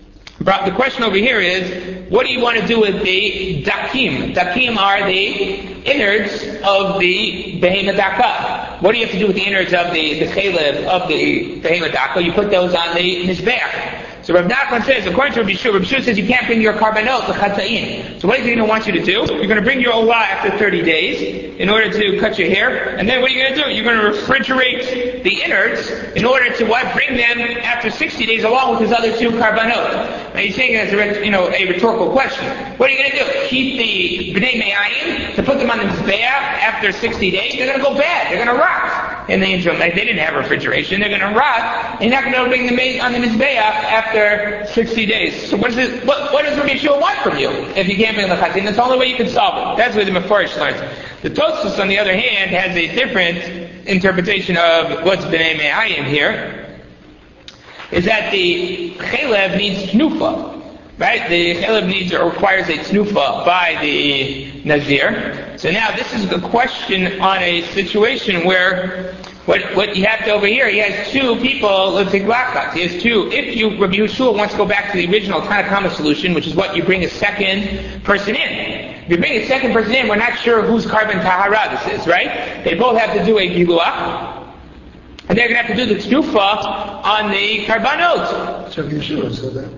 the question over here is, what do you want to do with the dakim? Dakim are the innards of the behemoth daka. What do you have to do with the innards of the, the chalev of the behemoth daka? You put those on the mizbeach. So Rav Nachman says, according to Rabbi Yeshua, Rabbi Yeshua says you can't bring your karbanot, the chatza'in. So what is he going to want you to do? You're going to bring your olah after thirty days in order to cut your hair, and then what are you going to do? You're going to refrigerate the innards in order to what? Bring them after sixty days along with his other two karbanot. Now he's saying it as a, you know, a rhetorical question. What are you going to do? Keep the bnei me'ayim to put them on the mizbeach after sixty days? They're going to go bad. They're going to rot in the interim. Like they didn't have refrigeration. They're going to rot, and you're not going to bring them on the mizbeach after sixty days. So what, is it, what, what does Rabbi Yeshua want from you if you can't bring the chatzin? That's the only way you can solve it. That's the way the Mefarish learns. The Tosfos, on the other hand, has a different interpretation of what's B'nai Me'ayim here, is that the Chelev needs Tnufa. Right? The Chelev needs or requires a Tnufa by the Nazir. So now this is a question on a situation where what what you have to over here, he has two people, let's say Glachas. He has two. If you, Rabbi Yehoshua wants to go back to the original Tanakama solution, which is what you bring a second person in. If you bring a second person in, we're not sure whose carbon tahara this is, right? They both have to do a giluach, and they're going to have to do the Tnufa on the karbanot. So Yeshua said that.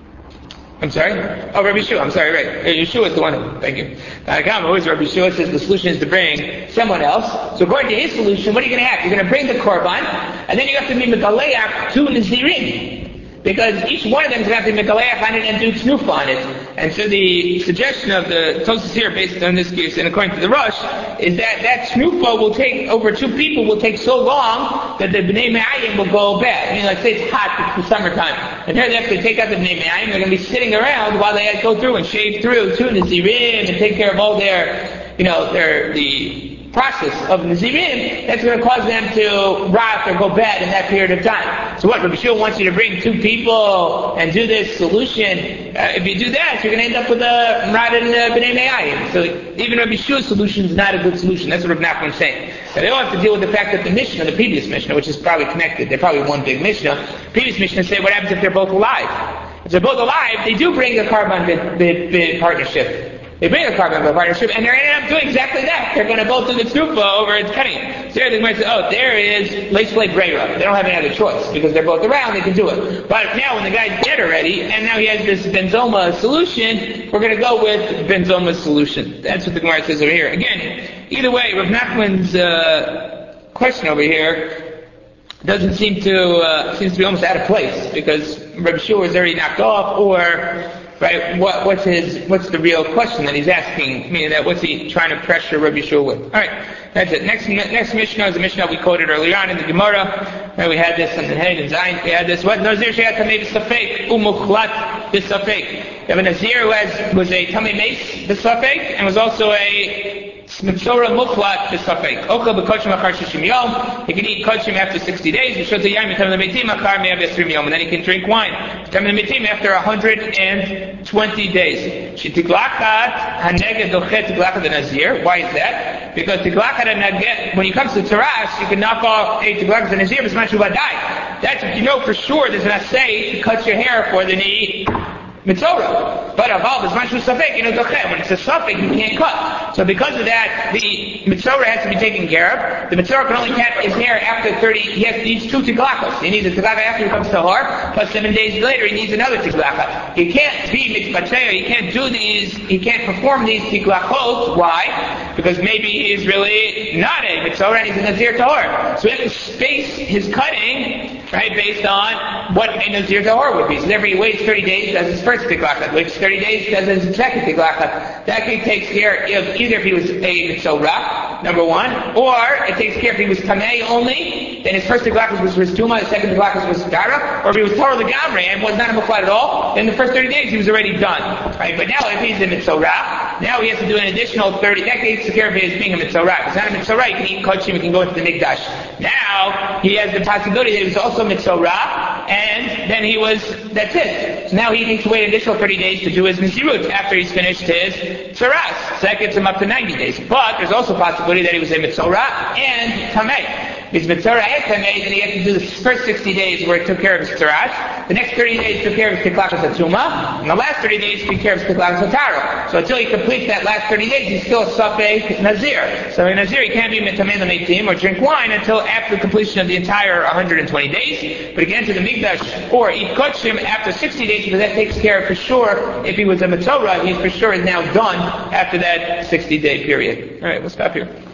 I'm sorry? Oh, Rabbi Yehoshua, I'm sorry, right. Yeshua is the one who, thank you. Tanakama, always Rabbi Yehoshua says the solution is to bring someone else. So according to his solution, what are you going to have? You're going to bring the korban, and then you have to be Megaleach to Nazirim. Because each one of them is going to have to be Megaleach on it and do Tnufa on it. And so the suggestion of the Tosfos here, based on this case, and according to the Rosh, is that that Tnufa will take, over two people, will take so long that the B'nai Me'ayim will go bad. I mean, like say it's hot, it's the summertime. And here they have to take out the B'nai Me'ayim, they're going to be sitting around while they go through and shave through to Nazirim and take care of all their, you know, their, the process of Nazirim, that's going to cause them to rot or go bad in that period of time. So what, Rabbi Yehoshua wants you to bring two people and do this solution. Uh, if you do that, you're going to end up with a rotted uh, B'nai Me'ayim. So even Rabbi Yeshua's solution is not a good solution. That's what Rabbi Nachman is saying. But they don't have to deal with the fact that the Mishnah, the previous Mishnah, which is probably connected, they're probably one big Mishnah, previous Mishnah say what happens if they're both alive. If they're both alive, they do bring a carbon bid, bid, bid partnership. They bring a carbon bid partnership, and they're going to end up doing exactly that. They're going to both do the tzufa over its cutting it. So they might say, oh, there is let's play Breira. They don't have any other choice, because they're both around, they can do it. But now when the guy's dead already, and now he has this benzoma solution, we're going to go with benzoma's solution. That's what the Gemara says over here. Again, either way, Rav Nachman's uh, question over here doesn't seem to, uh, seems to be almost out of place, because Rabbi Yehoshua is already knocked off, or right? What, what's his? What's the real question that he's asking? Meaning that what's he trying to pressure Rabbi Yehoshua with? All right, that's it. Next, next Mishnah is a Mishnah we quoted earlier on in the Gemara. Right, we had this in the Head and Zayin. We had this. What Nazir she had to make safek umuchlat b'safek. You have a Nazir who has, was a tamei meis b'safek and was also a Mitzora muchlat b'safek. Ocha b'kodshim achar shishim yom. He can eat kodshim after sixty days. V'shot yayin b'tam l'meitim achar mea v'esrim yom. And then he can drink wine. B'tam l'meitim after one hundred twenty days. Shetiglachat haneged dochet tiglachat the Nazir. Why is that? Because tiglachat haneged, when it comes to taras, you can knock off a tiglachat the Nazir b'sman shuva dai. That's if you know for sure there's an assay to cut your hair for the knee Mitzora. But aval is mashu safek, you know, when it's a safek, you can't cut. So because of that, the Mitzora has to be taken care of. The Mitzora can only cut his hair after thirty, he has, needs two tiglachos. He needs a tiglachah after he comes to har, plus seven days later he needs another tiglachah. He can't be mitzvah, he can't do these, he can't perform these tiglachot. Why? Because maybe he's really not a Mitzora and he's a Nazir Tahor. So he has to space his cutting, right, based on what a Nazir Tahor would be. So therefore he waits thirty days, does his first tiglachat, waits thirty days, does his second tiglachat. That can takes care of either if he was a Mitzora, number one, or it takes care if he was Tamei only, then his first tiglachat was for his Tuma, the second tiglachat was Dara, or if he was Torah Legamre and was not a Mechlat at all, then the first thirty days he was already done. Right? But now if he's a Mitzora, now he has to do an additional thirty, that takes care of his being a Mitzora. If he's not a Mitzora, he can eat Kodshim, he can go into the Mikdash. Now, he has the possibility that he was also Mitzora, and then he was, that's it. So now he needs to wait an additional thirty days to do his Nazirut after he's finished his Tzaras. So that gets him up to ninety days. But there's also a possibility that he was a Mitzora and Tamei. If he's Mitzora and Tamei, then he has to do the first sixty days where he took care of his Tzaras. The next thirty days took care of his Tiklachas Atuma. And the last thirty days took care of his Tiklachas Atara. So until he completes that last thirty days, he's still a Safek Nazir. So a Nazir, he can't be Tamei L'Meitim or drink wine until after the completion of the entire one hundred twenty days. But he can enter the Mikdash or eat Kodshim after sixty days, because that takes care of for sure, if he was a Mitzora, he's for sure is now done after that sixty day period. Alright, we'll stop here.